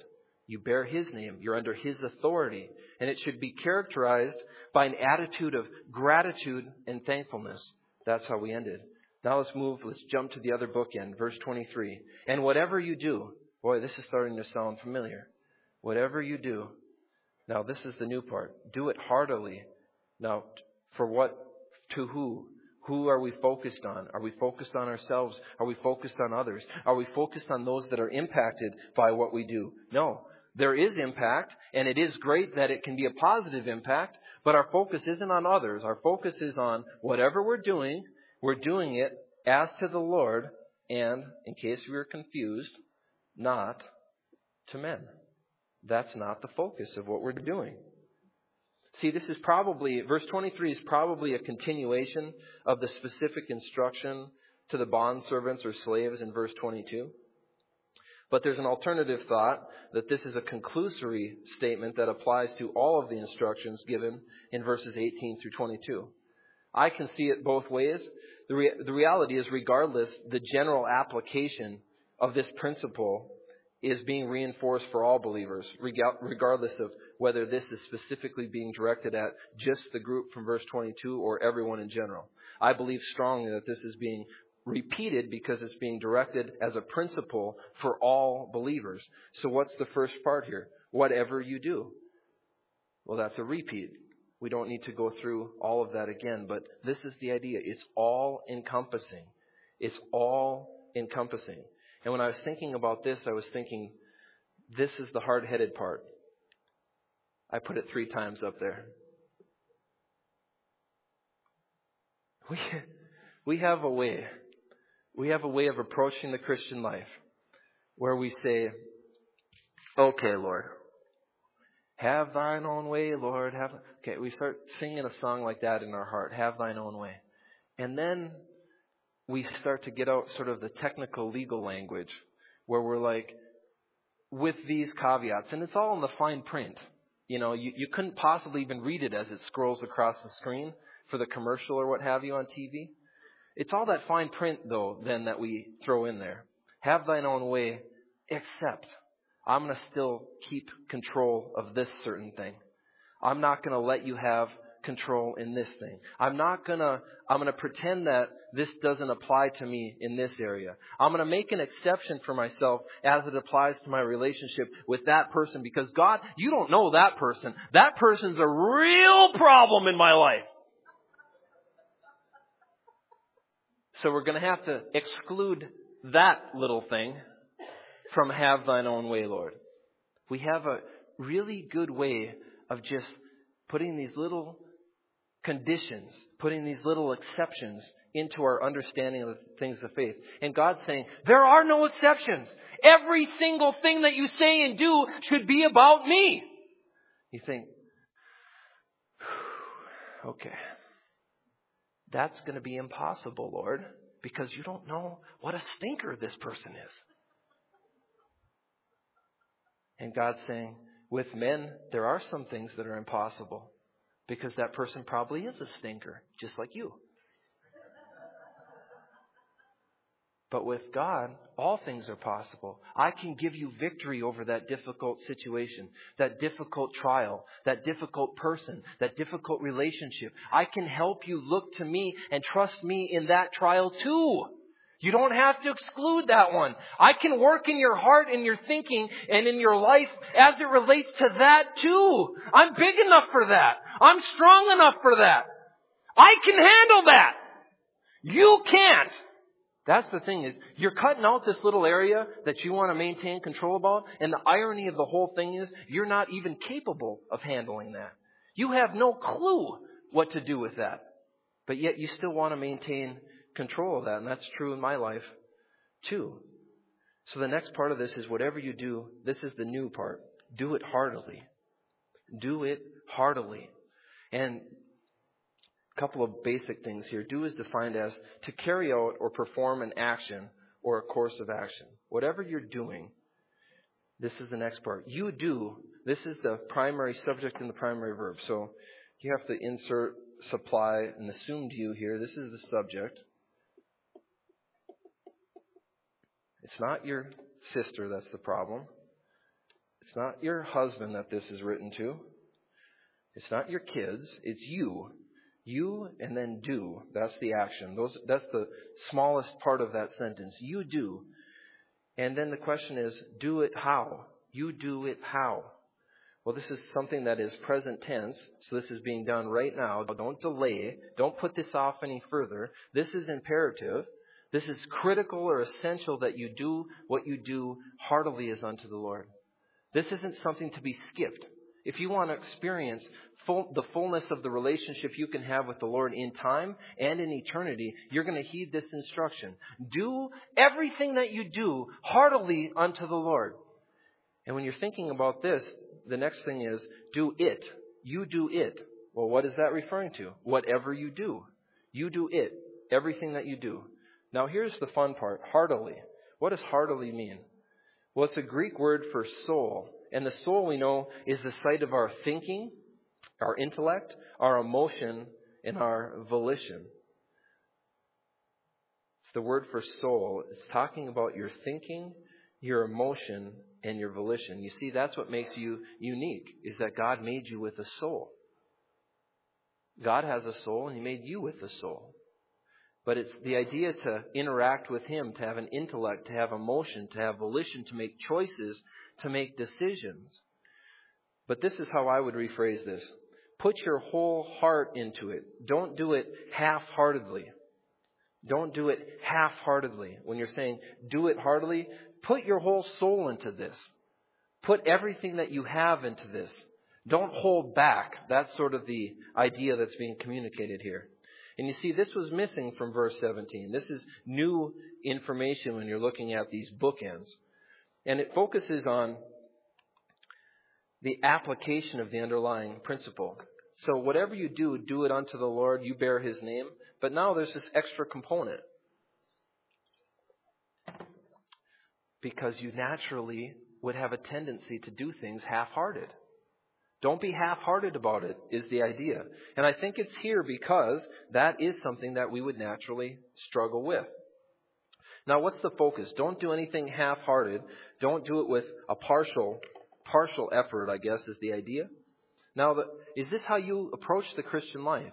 Speaker 1: You bear His name. You're under His authority. And it should be characterized by an attitude of gratitude and thankfulness. That's how we ended. Now let's jump to the other bookend, verse 23. And whatever you do, boy, this is starting to sound familiar. Whatever you do, now this is the new part. Do it heartily. Now, for what? To who? Who are we focused on? Are we focused on ourselves? Are we focused on others? Are we focused on those that are impacted by what we do? No. There is impact, and it is great that it can be a positive impact, but our focus isn't on others. Our focus is on whatever we're doing it as to the Lord, and, in case we were confused, not to men. That's not the focus of what we're doing. See, this is probably, verse 23 is probably a continuation of the specific instruction to the bondservants or slaves in verse 22. But there's an alternative thought that this is a conclusory statement that applies to all of the instructions given in verses 18 through 22. I can see it both ways. The reality is, regardless, the general application of this principle is being reinforced for all believers, regardless of whether this is specifically being directed at just the group from verse 22 or everyone in general. I believe strongly that this is being repeated because it's being directed as a principle for all believers. So what's the first part here? Whatever you do. Well, that's a repeat. We don't need to go through all of that again, but this is the idea. It's all encompassing. It's all encompassing. And when I was thinking about this, I was thinking, this is the hard-headed part. I put it 3 times up there. We have a way. We have a way of approaching the Christian life where we say, okay, Lord, have thine own way, Lord. Okay, we start singing a song like that in our heart, have thine own way. And then we start to get out sort of the technical legal language where we're like, with these caveats, and it's all in the fine print. You know, you couldn't possibly even read it as it scrolls across the screen for the commercial or what have you on TV. It's all that fine print, though, then that we throw in there. Have thine own way, except I'm going to still keep control of this certain thing. I'm not going to let you have control in this thing. I'm going to pretend that this doesn't apply to me in this area. I'm going to make an exception for myself as it applies to my relationship with that person, because God, you don't know that person. That person's a real problem in my life. So we're going to have to exclude that little thing from have thine own way, Lord. We have a really good way of just putting these little conditions, putting these little exceptions into our understanding of the things of faith. And God's saying, there are no exceptions. Every single thing that you say and do should be about me. You think, okay, that's going to be impossible, Lord, because you don't know what a stinker this person is. And God's saying, with men, there are some things that are impossible because that person probably is a stinker, just like you. But with God, all things are possible. I can give you victory over that difficult situation, that difficult trial, that difficult person, that difficult relationship. I can help you look to me and trust me in that trial too. You don't have to exclude that one. I can work in your heart, in your thinking, and in your life as it relates to that too. I'm big enough for that. I'm strong enough for that. I can handle that. You can't. That's the thing, is you're cutting out this little area that you want to maintain control about. And the irony of the whole thing is you're not even capable of handling that. You have no clue what to do with that. But yet you still want to maintain control of that. And that's true in my life too. So the next part of this is whatever you do, this is the new part. Do it heartily. Do it heartily. And a couple of basic things here. Do is defined as to carry out or perform an action or a course of action. Whatever you're doing, this is the next part. You do. This is the primary subject and the primary verb. So you have to insert supply an assumed you here. This is the subject. It's not your sister that's the problem. It's not your husband that this is written to. It's not your kids. It's you. You and then do. That's the action. That's the smallest part of that sentence. You do. And then the question is, do it how? You do it how? Well, this is something that is present tense, so this is being done right now. Don't delay. Don't put this off any further. This is imperative. This is critical or essential that you do what you do heartily as unto the Lord. This isn't something to be skipped. If you want to experience the fullness of the relationship you can have with the Lord in time and in eternity, you're going to heed this instruction. Do everything that you do heartily unto the Lord. And when you're thinking about this, the next thing is, do it. You do it. Well, what is that referring to? Whatever you do. You do it. Everything that you do. Now, here's the fun part. Heartily. What does heartily mean? Well, it's a Greek word for soul. And the soul, we know, is the site of our thinking, our intellect, our emotion, and our volition. It's the word for soul. It's talking about your thinking, your emotion, and your volition. You see, that's what makes you unique, is that God made you with a soul. God has a soul, and He made you with a soul. But it's the idea to interact with Him, to have an intellect, to have emotion, to have volition, to make choices, to make decisions. But this is how I would rephrase this. Put your whole heart into it. Don't do it half-heartedly. Don't do it half-heartedly. When you're saying do it heartily, put your whole soul into this. Put everything that you have into this. Don't hold back. That's sort of the idea that's being communicated here. And you see, this was missing from verse 17. This is new information when you're looking at these bookends. And it focuses on the application of the underlying principle. So whatever you do, do it unto the Lord. You bear His name. But now there's this extra component. Because you naturally would have a tendency to do things half-hearted. Don't be half-hearted about it, is the idea. And I think it's here because that is something that we would naturally struggle with. Now, what's the focus? Don't do anything half-hearted. Don't do it with a partial effort, I guess, is the idea. Now, is this how you approach the Christian life?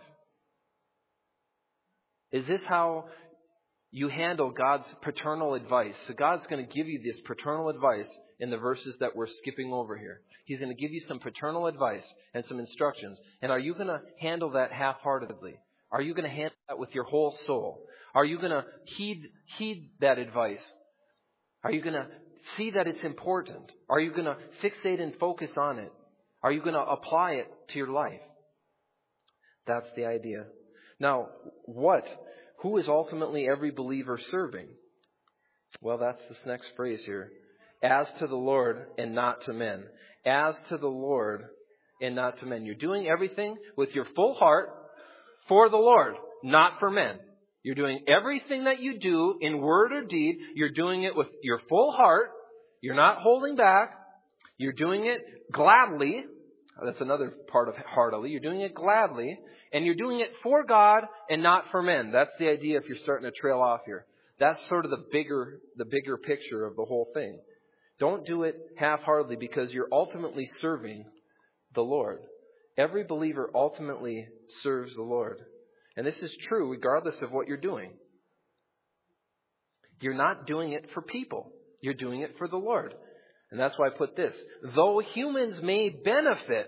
Speaker 1: Is this how you handle God's paternal advice? So God's going to give you this paternal advice in the verses that we're skipping over here. He's going to give you some paternal advice and some instructions. And are you going to handle that half-heartedly? Are you going to handle that with your whole soul? Are you going to heed that advice? Are you going to see that it's important? Are you going to fixate and focus on it? Are you going to apply it to your life? That's the idea. Now, who is ultimately every believer serving? Well, that's this next phrase here. As to the Lord and not to men. As to the Lord and not to men. You're doing everything with your full heart for the Lord, not for men. You're doing everything that you do in word or deed. You're doing it with your full heart. You're not holding back. You're doing it gladly. That's another part of heartily. You're doing it gladly. And you're doing it for God and not for men. That's the idea if you're starting to trail off here. That's sort of the bigger picture of the whole thing. Don't do it half-heartedly because you're ultimately serving the Lord. Every believer ultimately serves the Lord. And this is true regardless of what you're doing. You're not doing it for people. You're doing it for the Lord. And that's why I put this. Though humans may benefit.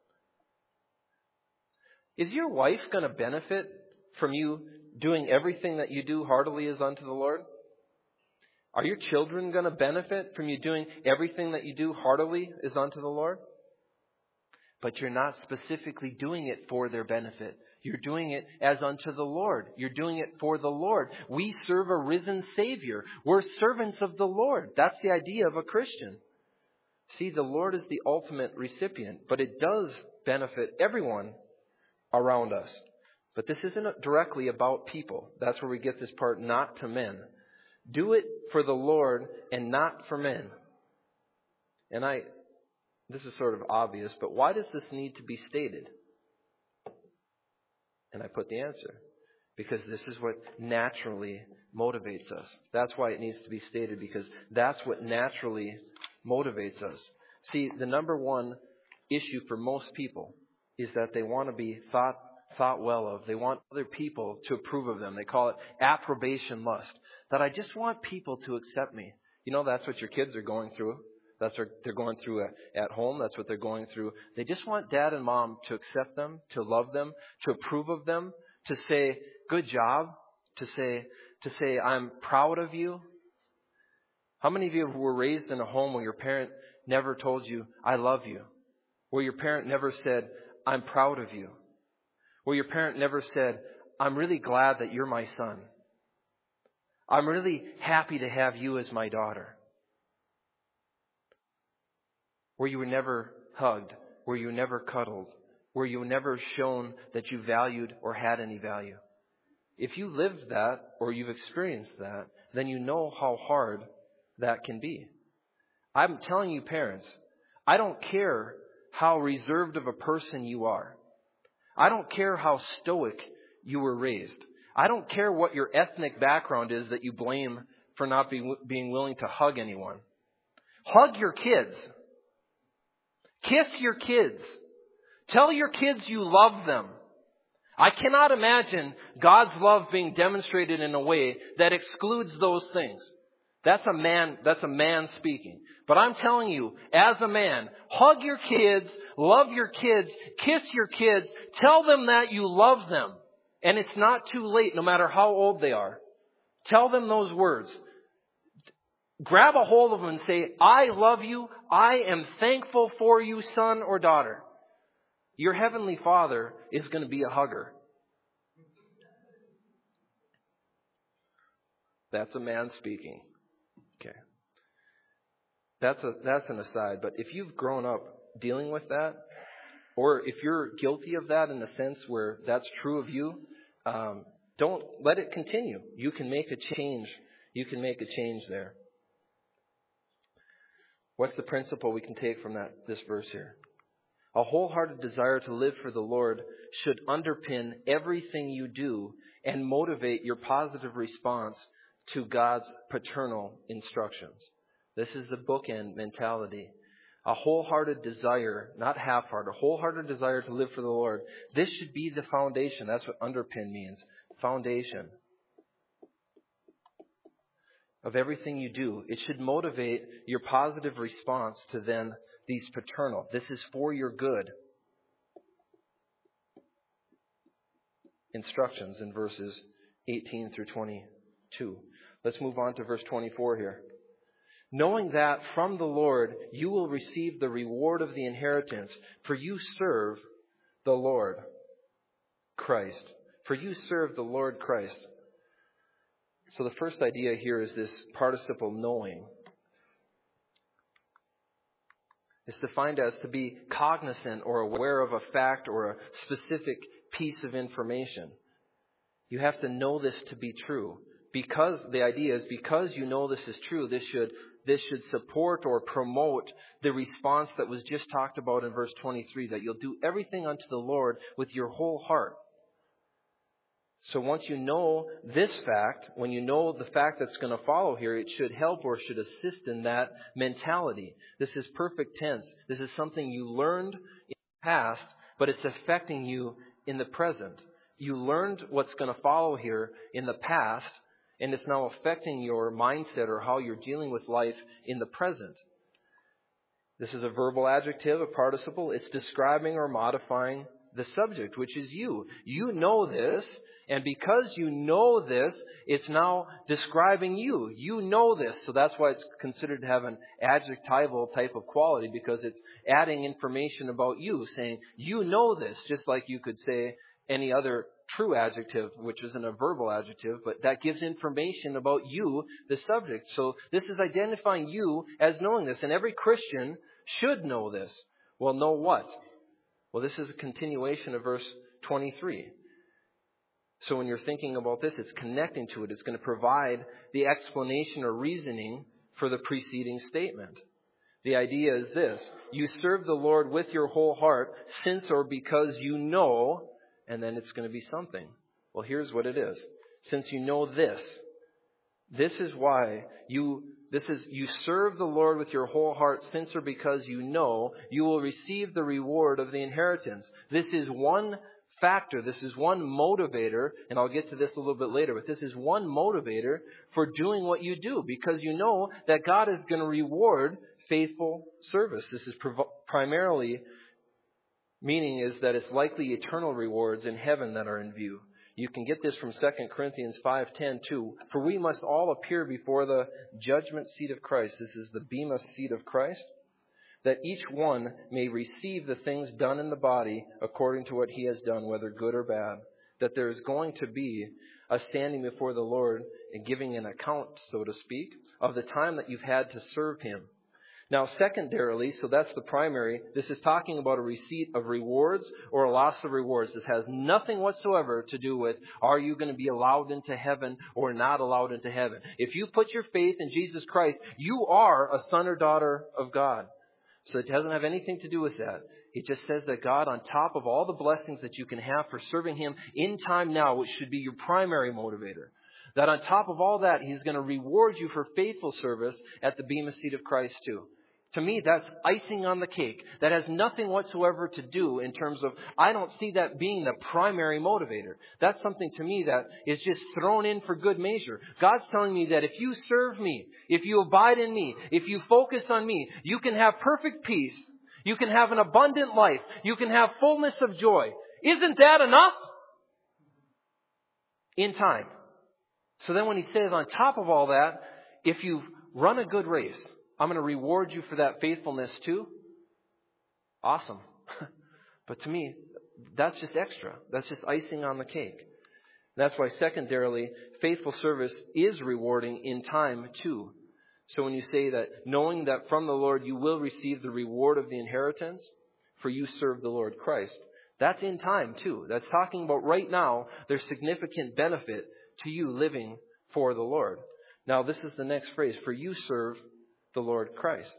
Speaker 1: Is your wife going to benefit from you doing everything that you do heartily as unto the Lord? Are your children going to benefit from you doing everything that you do heartily as unto the Lord? But you're not specifically doing it for their benefit. You're doing it as unto the Lord. You're doing it for the Lord. We serve a risen Savior. We're servants of the Lord. That's the idea of a Christian. See, the Lord is the ultimate recipient, but it does benefit everyone around us. But this isn't directly about people. That's where we get this part, not to men. Do it for the Lord and not for men. And this is sort of obvious, but why does this need to be stated? And I put the answer. Because this is what naturally motivates us. That's why it needs to be stated, because that's what naturally motivates us. See, the number one issue for most people is that they want to be thought well of. They want other people to approve of them. They call it approbation lust. That I just want people to accept me. You know, that's what your kids are going through. That's what they're going through at home. That's what they're going through. They just want dad and mom to accept them, to love them, to approve of them, to say, good job, to say, I'm proud of you. How many of you were raised in a home where your parent never told you, I love you? Where your parent never said, I'm proud of you? Where your parent never said, I'm really glad that you're my son. I'm really happy to have you as my daughter. Where you were never hugged, where you were never cuddled, where you were never shown that you valued or had any value. If you lived that or you've experienced that, then you know how hard that can be. I'm telling you, parents, I don't care how reserved of a person you are. I don't care how stoic you were raised. I don't care what your ethnic background is that you blame for not being willing to hug anyone. Hug your kids. Kiss your kids. Tell your kids you love them. I cannot imagine God's love being demonstrated in a way that excludes those things. That's a man speaking. But I'm telling you, as a man, hug your kids, love your kids, kiss your kids, tell them that you love them. And it's not too late, no matter how old they are. Tell them those words. Grab a hold of them and say, I love you. I am thankful for you, son or daughter. Your heavenly Father is going to be a hugger. That's a man speaking. Okay. That's an aside. But if you've grown up dealing with that, or if you're guilty of that in the sense where that's true of you, don't let it continue. You can make a change. You can make a change there. What's the principle we can take from this verse here? A wholehearted desire to live for the Lord should underpin everything you do and motivate your positive response to God's paternal instructions. This is the bookend mentality. A wholehearted desire, not half-hearted, a wholehearted desire to live for the Lord. This should be the foundation. That's what underpin means. Foundation of everything you do. It should motivate your positive response to then these paternal. This is for your good. Instructions in verses 18 through 22. Let's move on to verse 24 here. Knowing that from the Lord you will receive the reward of the inheritance, for you serve the Lord Christ. For you serve the Lord Christ. So the first idea here is this participle knowing. It's defined as to be cognizant or aware of a fact or a specific piece of information. You have to know this to be true. Because the idea is because you know this is true, this should support or promote the response that was just talked about in verse 23, that you'll do everything unto the Lord with your whole heart. So once you know this fact, when you know the fact that's going to follow here, it should help or should assist in that mentality. This is perfect tense. This is something you learned in the past, but it's affecting you in the present. You learned what's going to follow here in the past, and it's now affecting your mindset or how you're dealing with life in the present. This is a verbal adjective, a participle. It's describing or modifying the subject, which is you. You know this, and because you know this, it's now describing you. You know this, so that's why it's considered to have an adjectival type of quality, because it's adding information about you, saying, you know this, just like you could say any other true adjective, which isn't a verbal adjective, but that gives information about you, the subject. So this is identifying you as knowing this, and every Christian should know this. Well, know what? Well, this is a continuation of verse 23. So when you're thinking about this, it's connecting to it. It's going to provide the explanation or reasoning for the preceding statement. The idea is this: you serve the Lord with your whole heart, since or because you know, and then it's going to be something. Well, here's what it is. Since you know this, this is why you this is, you serve the Lord with your whole heart, since or because you know you will receive the reward of the inheritance. This is one factor. This is one motivator, and I'll get to this a little bit later, but this is one motivator for doing what you do, because you know that God is going to reward faithful service. This is primarily meaning is that it's likely eternal rewards in heaven that are in view. You can get this from 2 Corinthians 5:10 too. For we must all appear before the judgment seat of Christ. This is the bema seat of Christ. That each one may receive the things done in the body according to what he has done, whether good or bad. That there is going to be a standing before the Lord and giving an account, so to speak, of the time that you've had to serve Him. Now, secondarily, so that's the primary, this is talking about a receipt of rewards or a loss of rewards. This has nothing whatsoever to do with, are you going to be allowed into heaven or not allowed into heaven? If you put your faith in Jesus Christ, you are a son or daughter of God. So it doesn't have anything to do with that. It just says that God, on top of all the blessings that you can have for serving Him in time now, which should be your primary motivator, that on top of all that, He's going to reward you for faithful service at the bema seat of Christ too. To me, that's icing on the cake. That has nothing whatsoever to do in terms of, I don't see that being the primary motivator. That's something to me that is just thrown in for good measure. God's telling me that if you serve me, if you abide in me, if you focus on me, you can have perfect peace. You can have an abundant life. You can have fullness of joy. Isn't that enough? In time. So then when He says on top of all that, if you've run a good race, I'm going to reward you for that faithfulness too. Awesome. But to me, that's just extra. That's just icing on the cake. That's why secondarily, faithful service is rewarding in time too. So when you say that knowing that from the Lord you will receive the reward of the inheritance, for you serve the Lord Christ, that's in time too. That's talking about right now, there's significant benefit to you living for the Lord. Now this is the next phrase, for you serve the Lord Christ.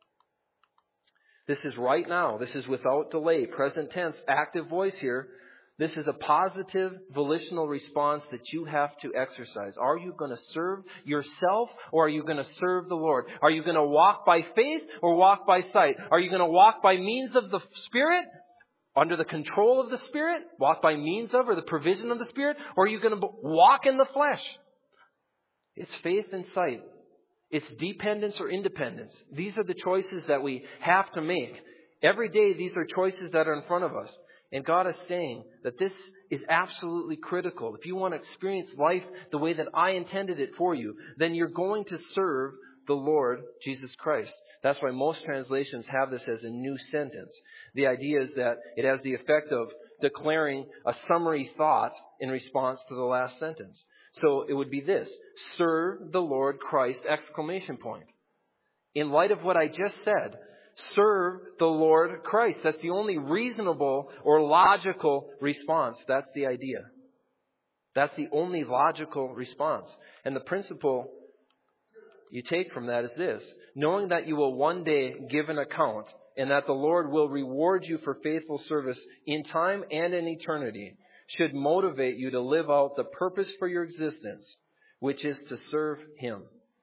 Speaker 1: This is right now. This is without delay. Present tense, active voice here. This is a positive volitional response that you have to exercise. Are you going to serve yourself or are you going to serve the Lord? Are you going to walk by faith or walk by sight? Are you going to walk by means of the Spirit, under the control of the Spirit, walk by means of or the provision of the Spirit? Or are you going to walk in the flesh? It's faith and sight. It's dependence or independence. These are the choices that we have to make. Every day, these are choices that are in front of us. And God is saying that this is absolutely critical. If you want to experience life the way that I intended it for you, then you're going to serve the Lord Jesus Christ. That's why most translations have this as a new sentence. The idea is that it has the effect of declaring a summary thought in response to the last sentence. So it would be this, serve the Lord Christ, exclamation point. In light of what I just said, serve the Lord Christ. That's the only reasonable or logical response. That's the idea. That's the only logical response. And the principle you take from that is this, knowing that you will one day give an account and that the Lord will reward you for faithful service in time and in eternity, should motivate you to live out the purpose for your existence, which is to serve Him.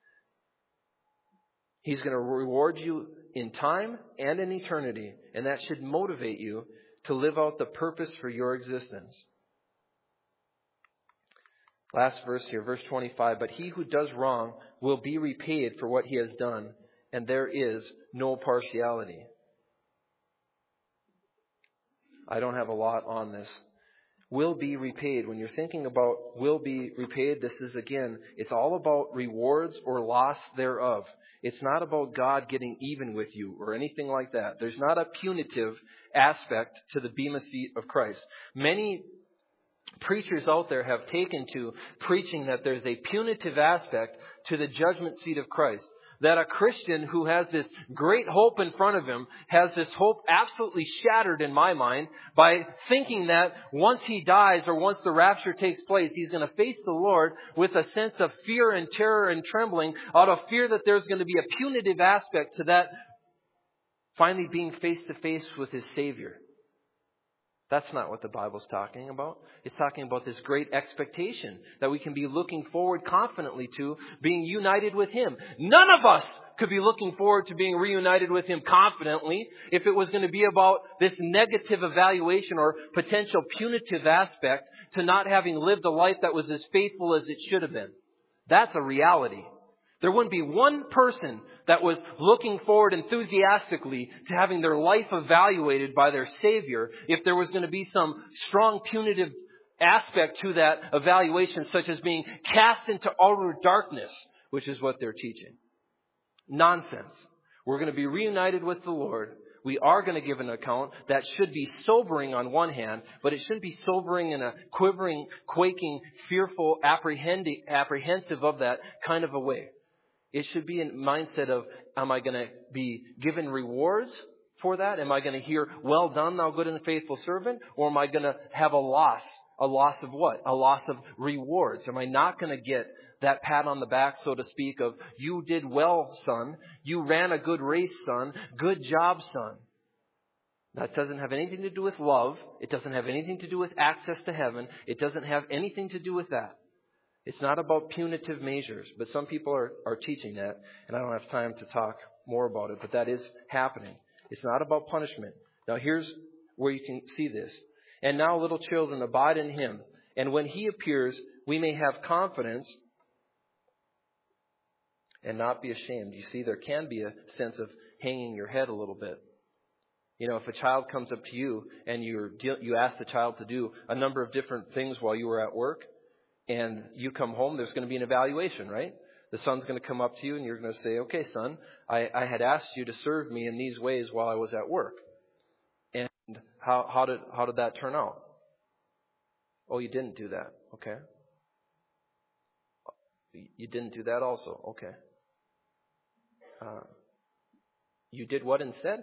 Speaker 1: He's going to reward you in time and in eternity, and that should motivate you to live out the purpose for your existence. Last verse here, verse 25. But he who does wrong will be repaid for what he has done, and there is no partiality. I don't have a lot on this. Will be repaid. When you're thinking about will be repaid, this is again, it's all about rewards or loss thereof. It's not about God getting even with you or anything like that. There's not a punitive aspect to the bema seat of Christ. Many preachers out there have taken to preaching that there's a punitive aspect to the judgment seat of Christ. That a Christian who has this great hope in front of him has this hope absolutely shattered in my mind by thinking that once he dies or once the rapture takes place, he's going to face the Lord with a sense of fear and terror and trembling out of fear that there's going to be a punitive aspect to that finally being face to face with his Savior. That's not what the Bible's talking about. It's talking about this great expectation that we can be looking forward confidently to being united with Him. None of us could be looking forward to being reunited with Him confidently if it was going to be about this negative evaluation or potential punitive aspect to not having lived a life that was as faithful as it should have been. That's a reality. There wouldn't be one person that was looking forward enthusiastically to having their life evaluated by their Savior if there was going to be some strong punitive aspect to that evaluation, such as being cast into outer darkness, which is what they're teaching. Nonsense. We're going to be reunited with the Lord. We are going to give an account that should be sobering on one hand, but it shouldn't be sobering in a quivering, quaking, fearful, apprehensive of that kind of a way. It should be a mindset of, am I going to be given rewards for that? Am I going to hear, well done, thou good and faithful servant? Or am I going to have a loss? A loss of what? A loss of rewards. Am I not going to get that pat on the back, so to speak, of, you did well, son. You ran a good race, son. Good job, son. That doesn't have anything to do with love. It doesn't have anything to do with access to heaven. It doesn't have anything to do with that. It's not about punitive measures, but some people are teaching that, and I don't have time to talk more about it, but that is happening. It's not about punishment. Now here's where you can see this. And now, little children, abide in Him, and when He appears, we may have confidence and not be ashamed. You see, there can be a sense of hanging your head a little bit. You know, if a child comes up to you and you ask the child to do a number of different things while you were at work, and you come home, there's going to be an evaluation, right? The son's going to come up to you and you're going to say, okay, son, I had asked you to serve me in these ways while I was at work. And how did that turn out? Oh, you didn't do that. Okay. You didn't do that also. Okay. You did what instead?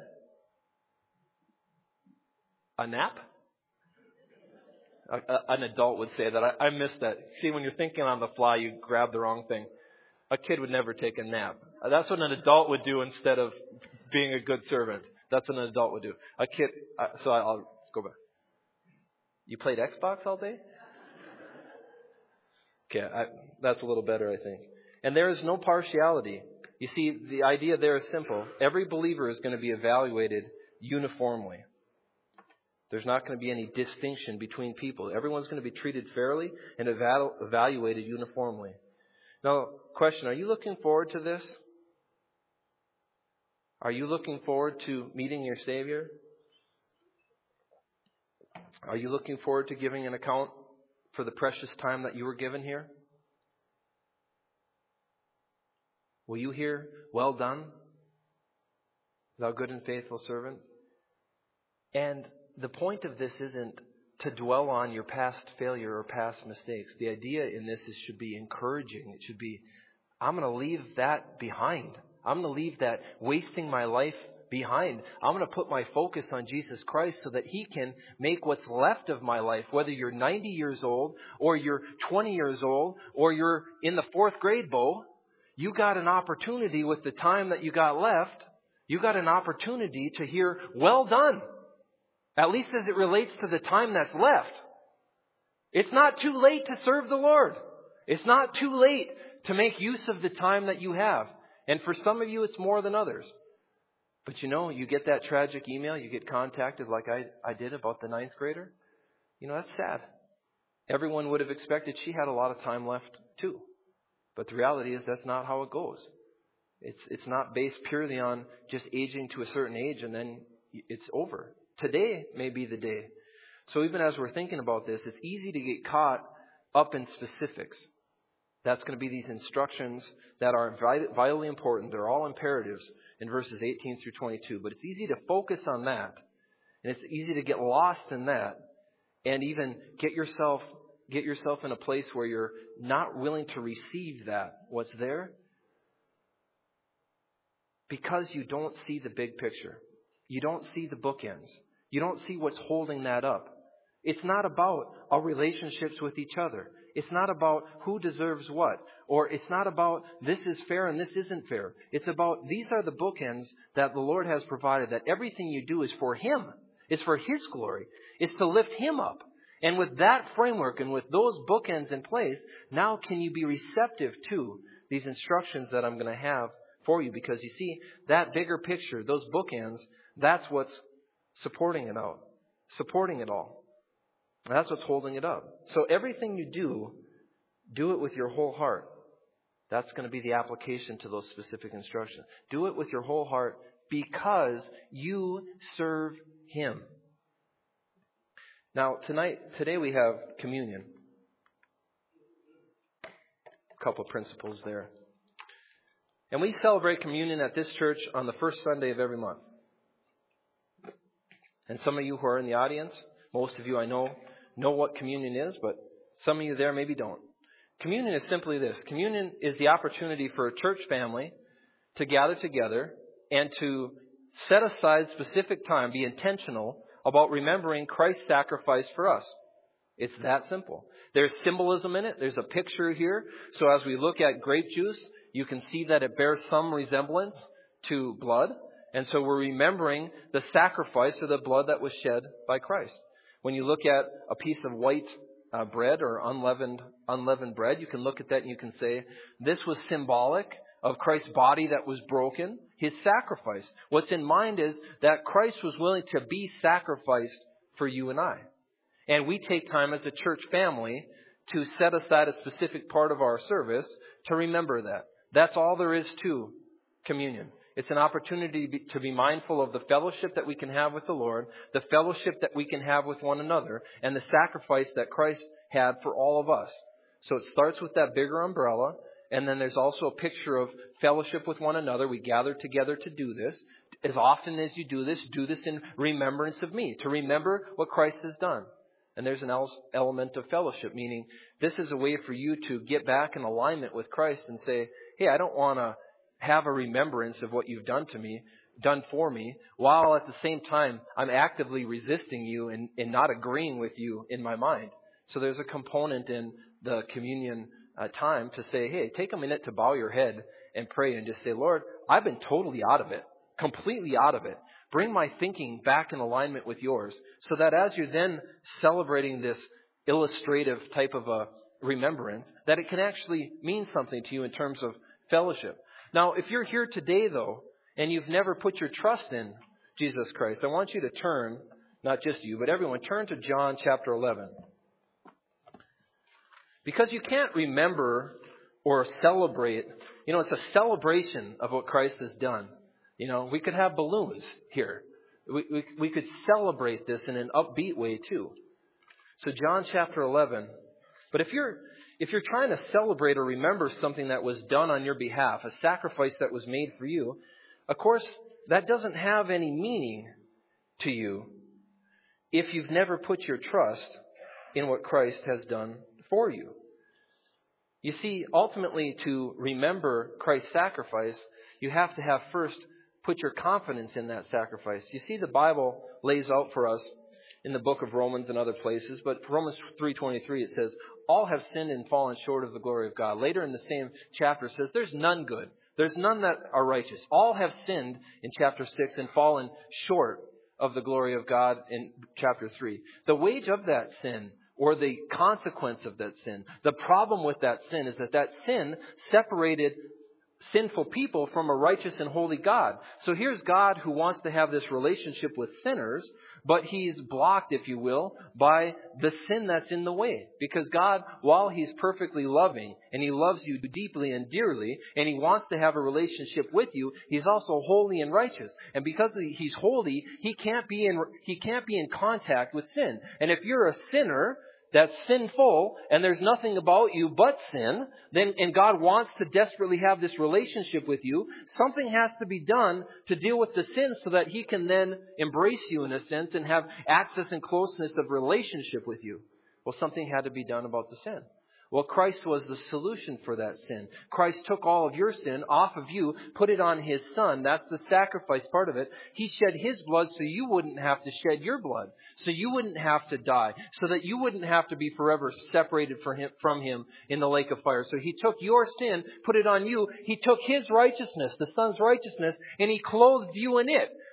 Speaker 1: A nap? An adult would say that. I missed that. See, when you're thinking on the fly, you grab the wrong thing. A kid would never take a nap. That's what an adult would do instead of being a good servant. That's what an adult would do. A kid, so I'll go back. You played Xbox all day? Okay, that's a little better, I think. And there is no partiality. You see, the idea there is simple. Every believer is going to be evaluated uniformly. There's not going to be any distinction between people. Everyone's going to be treated fairly and evaluated uniformly. Now, question, are you looking forward to this? Are you looking forward to meeting your Savior? Are you looking forward to giving an account for the precious time that you were given here? Will you hear, well done, thou good and faithful servant? And the point of this isn't to dwell on your past failure or past mistakes. The idea in this should be encouraging. It should be, I'm going to leave that behind. I'm going to leave that wasting my life behind. I'm going to put my focus on Jesus Christ so that He can make what's left of my life, whether you're 90 years old or you're 20 years old or you're in the 4th grade, Bo, you got an opportunity with the time that you got left. You got an opportunity to hear, well done. At least as it relates to the time that's left. It's not too late to serve the Lord. It's not too late to make use of the time that you have. And for some of you, it's more than others. But you know, you get that tragic email, you get contacted like I did about the 9th grader. You know, that's sad. Everyone would have expected she had a lot of time left too. But the reality is that's not how it goes. It's not based purely on just aging to a certain age and then it's over. Today may be the day. So even as we're thinking about this, it's easy to get caught up in specifics. That's going to be these instructions that are vitally important. They're all imperatives in verses 18 through 22. But it's easy to focus on that. And it's easy to get lost in that. And even get yourself in a place where you're not willing to receive that, what's there. Because you don't see the big picture. You don't see the bookends. You don't see what's holding that up. It's not about our relationships with each other. It's not about who deserves what. Or it's not about this is fair and this isn't fair. It's about these are the bookends that the Lord has provided, that everything you do is for Him. It's for His glory. It's to lift Him up. And with that framework and with those bookends in place, now can you be receptive to these instructions that I'm going to have for you? Because you see, that bigger picture, those bookends, that's what's supporting it all. That's what's holding it up. So everything you do it with your whole heart. That's going to be the application to those specific instructions. Do it with your whole heart because you serve Him. Now, today we have communion. A couple of principles there. And we celebrate communion at this church on the first Sunday of every month. And some of you who are in the audience, most of you I know what communion is, but some of you there maybe don't. Communion is simply this. Communion is the opportunity for a church family to gather together and to set aside specific time, be intentional about remembering Christ's sacrifice for us. It's that simple. There's symbolism in it. There's a picture here. So as we look at grape juice, you can see that it bears some resemblance to blood. And so we're remembering the sacrifice of the blood that was shed by Christ. When you look at a piece of white bread or unleavened bread, you can look at that and you can say, this was symbolic of Christ's body that was broken, His sacrifice. What's in mind is that Christ was willing to be sacrificed for you and I. And we take time as a church family to set aside a specific part of our service to remember that. That's all there is to communion. It's an opportunity to be mindful of the fellowship that we can have with the Lord, the fellowship that we can have with one another, and the sacrifice that Christ had for all of us. So it starts with that bigger umbrella, and then there's also a picture of fellowship with one another. We gather together to do this. As often as you do this in remembrance of me, to remember what Christ has done. And there's an element of fellowship, meaning this is a way for you to get back in alignment with Christ and say, hey, I don't want to have a remembrance of what you've done for me, while at the same time I'm actively resisting you and not agreeing with you in my mind. So there's a component in the communion time to say, hey, take a minute to bow your head and pray and just say, Lord, I've been totally out of it, completely out of it. Bring my thinking back in alignment with yours, so that as you're then celebrating this illustrative type of a remembrance, that it can actually mean something to you in terms of fellowship. Now, if you're here today, though, and you've never put your trust in Jesus Christ, I want you to turn, not just you, but everyone, turn to John chapter 11. Because you can't remember or celebrate, it's a celebration of what Christ has done. We could have balloons here. We could celebrate this in an upbeat way too. So John chapter 11. But if you're trying to celebrate or remember something that was done on your behalf, a sacrifice that was made for you, of course, that doesn't have any meaning to you if you've never put your trust in what Christ has done for you. You see, ultimately, to remember Christ's sacrifice, you have to have first put your confidence in that sacrifice. You see, the Bible lays out for us in the book of Romans and other places, but Romans 3:23, it says, all have sinned and fallen short of the glory of God. Later in the same chapter it says, there's none good. There's none that are righteous. All have sinned in chapter 6 and fallen short of the glory of God in chapter 3. The wage of that sin, or the consequence of that sin, the problem with that sin is that sin separated sinful people from a righteous and holy God. So here's God who wants to have this relationship with sinners, but He's blocked, if you will, by the sin that's in the way. Because God, while He's perfectly loving and He loves you deeply and dearly, and He wants to have a relationship with you, He's also holy and righteous. And because He's holy, He can't be in contact with sin. And if you're a sinner that's sinful, and there's nothing about you but sin, and God wants to desperately have this relationship with you, something has to be done to deal with the sin so that He can then embrace you in a sense and have access and closeness of relationship with you. Well, something had to be done about the sin. Well, Christ was the solution for that sin. Christ took all of your sin off of you, put it on His Son. That's the sacrifice part of it. He shed His blood so you wouldn't have to shed your blood, so you wouldn't have to die, so that you wouldn't have to be forever separated from Him in the lake of fire. So He took your sin, put it on you. He took His righteousness, the Son's righteousness, and He clothed you in it,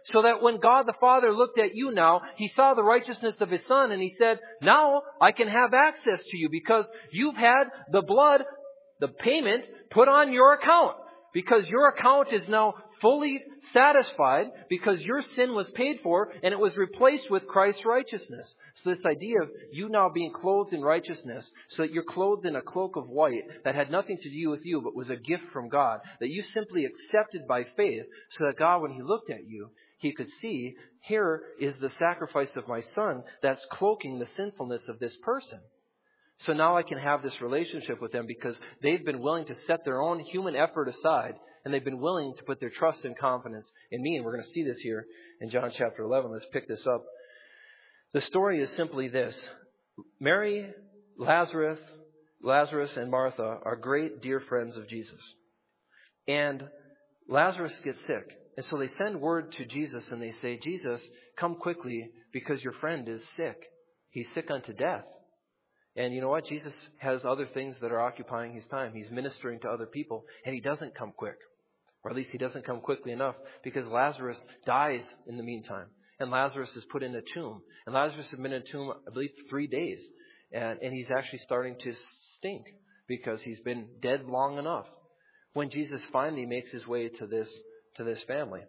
Speaker 1: so that when God the Father looked at you now, He saw the righteousness of His Son and He said, now I can have access to you because you've had the blood, the payment put on your account. Because your account is now fully satisfied because your sin was paid for and it was replaced with Christ's righteousness. So this idea of you now being clothed in righteousness, so that you're clothed in a cloak of white that had nothing to do with you but was a gift from God, that you simply accepted by faith, so that God, when He looked at you, He could see, here is the sacrifice of my Son that's cloaking the sinfulness of this person. So now I can have this relationship with them because they've been willing to set their own human effort aside, and they've been willing to put their trust and confidence in me. And we're going to see this here in John chapter 11. Let's pick this up. The story is simply this. Mary, Lazarus, and Martha are great dear friends of Jesus. And Lazarus gets sick. And so they send word to Jesus and they say, Jesus, come quickly because your friend is sick. He's sick unto death. And you know what? Jesus has other things that are occupying His time. He's ministering to other people, and He doesn't come quick. Or at least He doesn't come quickly enough because Lazarus dies in the meantime. And Lazarus is put in a tomb. And Lazarus has been in a tomb, I believe, 3 days. And he's actually starting to stink because he's been dead long enough. When Jesus finally makes His way to this family.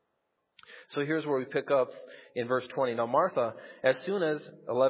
Speaker 1: So here's where we pick up in verse 20. Now Martha, as soon as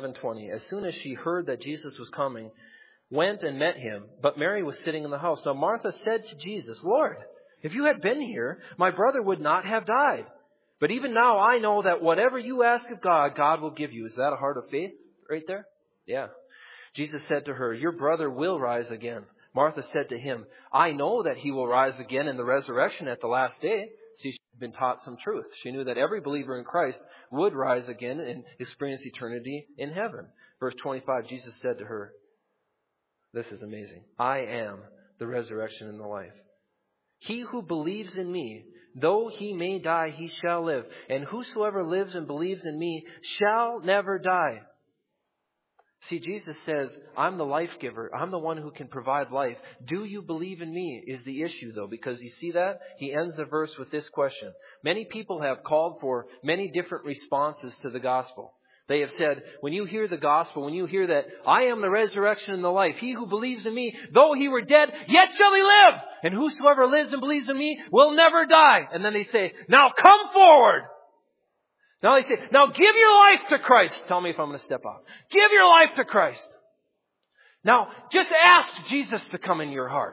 Speaker 1: she heard that Jesus was coming, went and met Him, but Mary was sitting in the house. Now Martha said to Jesus, Lord, if you had been here, my brother would not have died. But even now I know that whatever you ask of God, God will give you. Is that a heart of faith right there? Yeah. Jesus said to her, your brother will rise again. Martha said to Him, I know that he will rise again in the resurrection at the last day. See, she'd been taught some truth. She knew that every believer in Christ would rise again and experience eternity in heaven. Verse 25, Jesus said to her, this is amazing. I am the resurrection and the life. He who believes in me, though he may die, he shall live. And whosoever lives and believes in me shall never die. See, Jesus says, I'm the life giver. I'm the one who can provide life. Do you believe in me is the issue, though, because you see that? He ends the verse with this question. Many people have called for many different responses to the gospel. They have said, when you hear the gospel, when you hear that I am the resurrection and the life, he who believes in me, though he were dead, yet shall he live. And whosoever lives and believes in me will never die. And then they say, now come forward. Now they say, now give your life to Christ. Tell me if I'm going to step out. Give your life to Christ. Now just ask Jesus to come in your heart.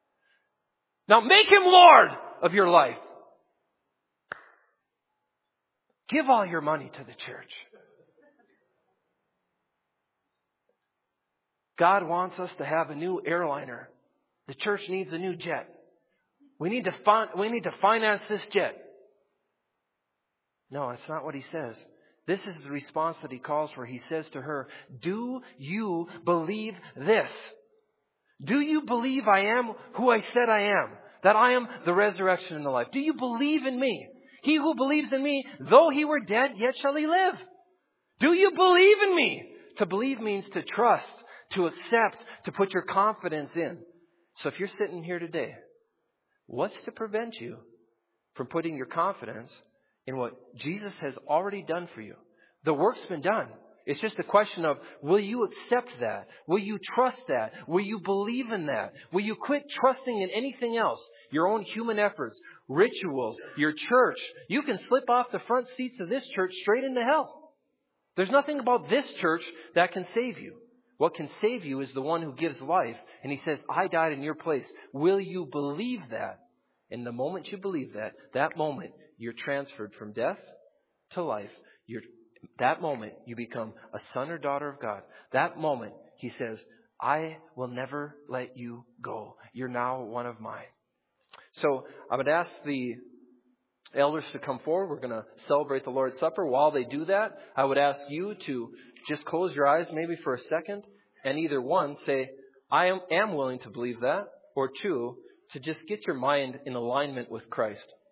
Speaker 1: Now make Him Lord of your life. Give all your money to the church. God wants us to have a new airliner. The church needs a new jet. We need to finance this jet. No, that's not what He says. This is the response that He calls for. He says to her, do you believe this? Do you believe I am who I said I am? That I am the resurrection and the life. Do you believe in me? He who believes in me, though he were dead, yet shall he live. Do you believe in me? To believe means to trust, to accept, to put your confidence in. So if you're sitting here today, what's to prevent you from putting your confidence in what Jesus has already done for you? The work's been done. It's just a question of, will you accept that? Will you trust that? Will you believe in that? Will you quit trusting in anything else? Your own human efforts, rituals, your church. You can slip off the front seats of this church straight into hell. There's nothing about this church that can save you. What can save you is the one who gives life. And He says, I died in your place. Will you believe that? And the moment you believe that, that moment you're transferred from death to life. That moment you become a son or daughter of God. That moment He says, I will never let you go. You're now one of mine. So I would ask the elders to come forward. We're going to celebrate the Lord's Supper. While they do that, I would ask you to just close your eyes maybe for a second and either one, say, I am willing to believe that, or two, to just get your mind in alignment with Christ.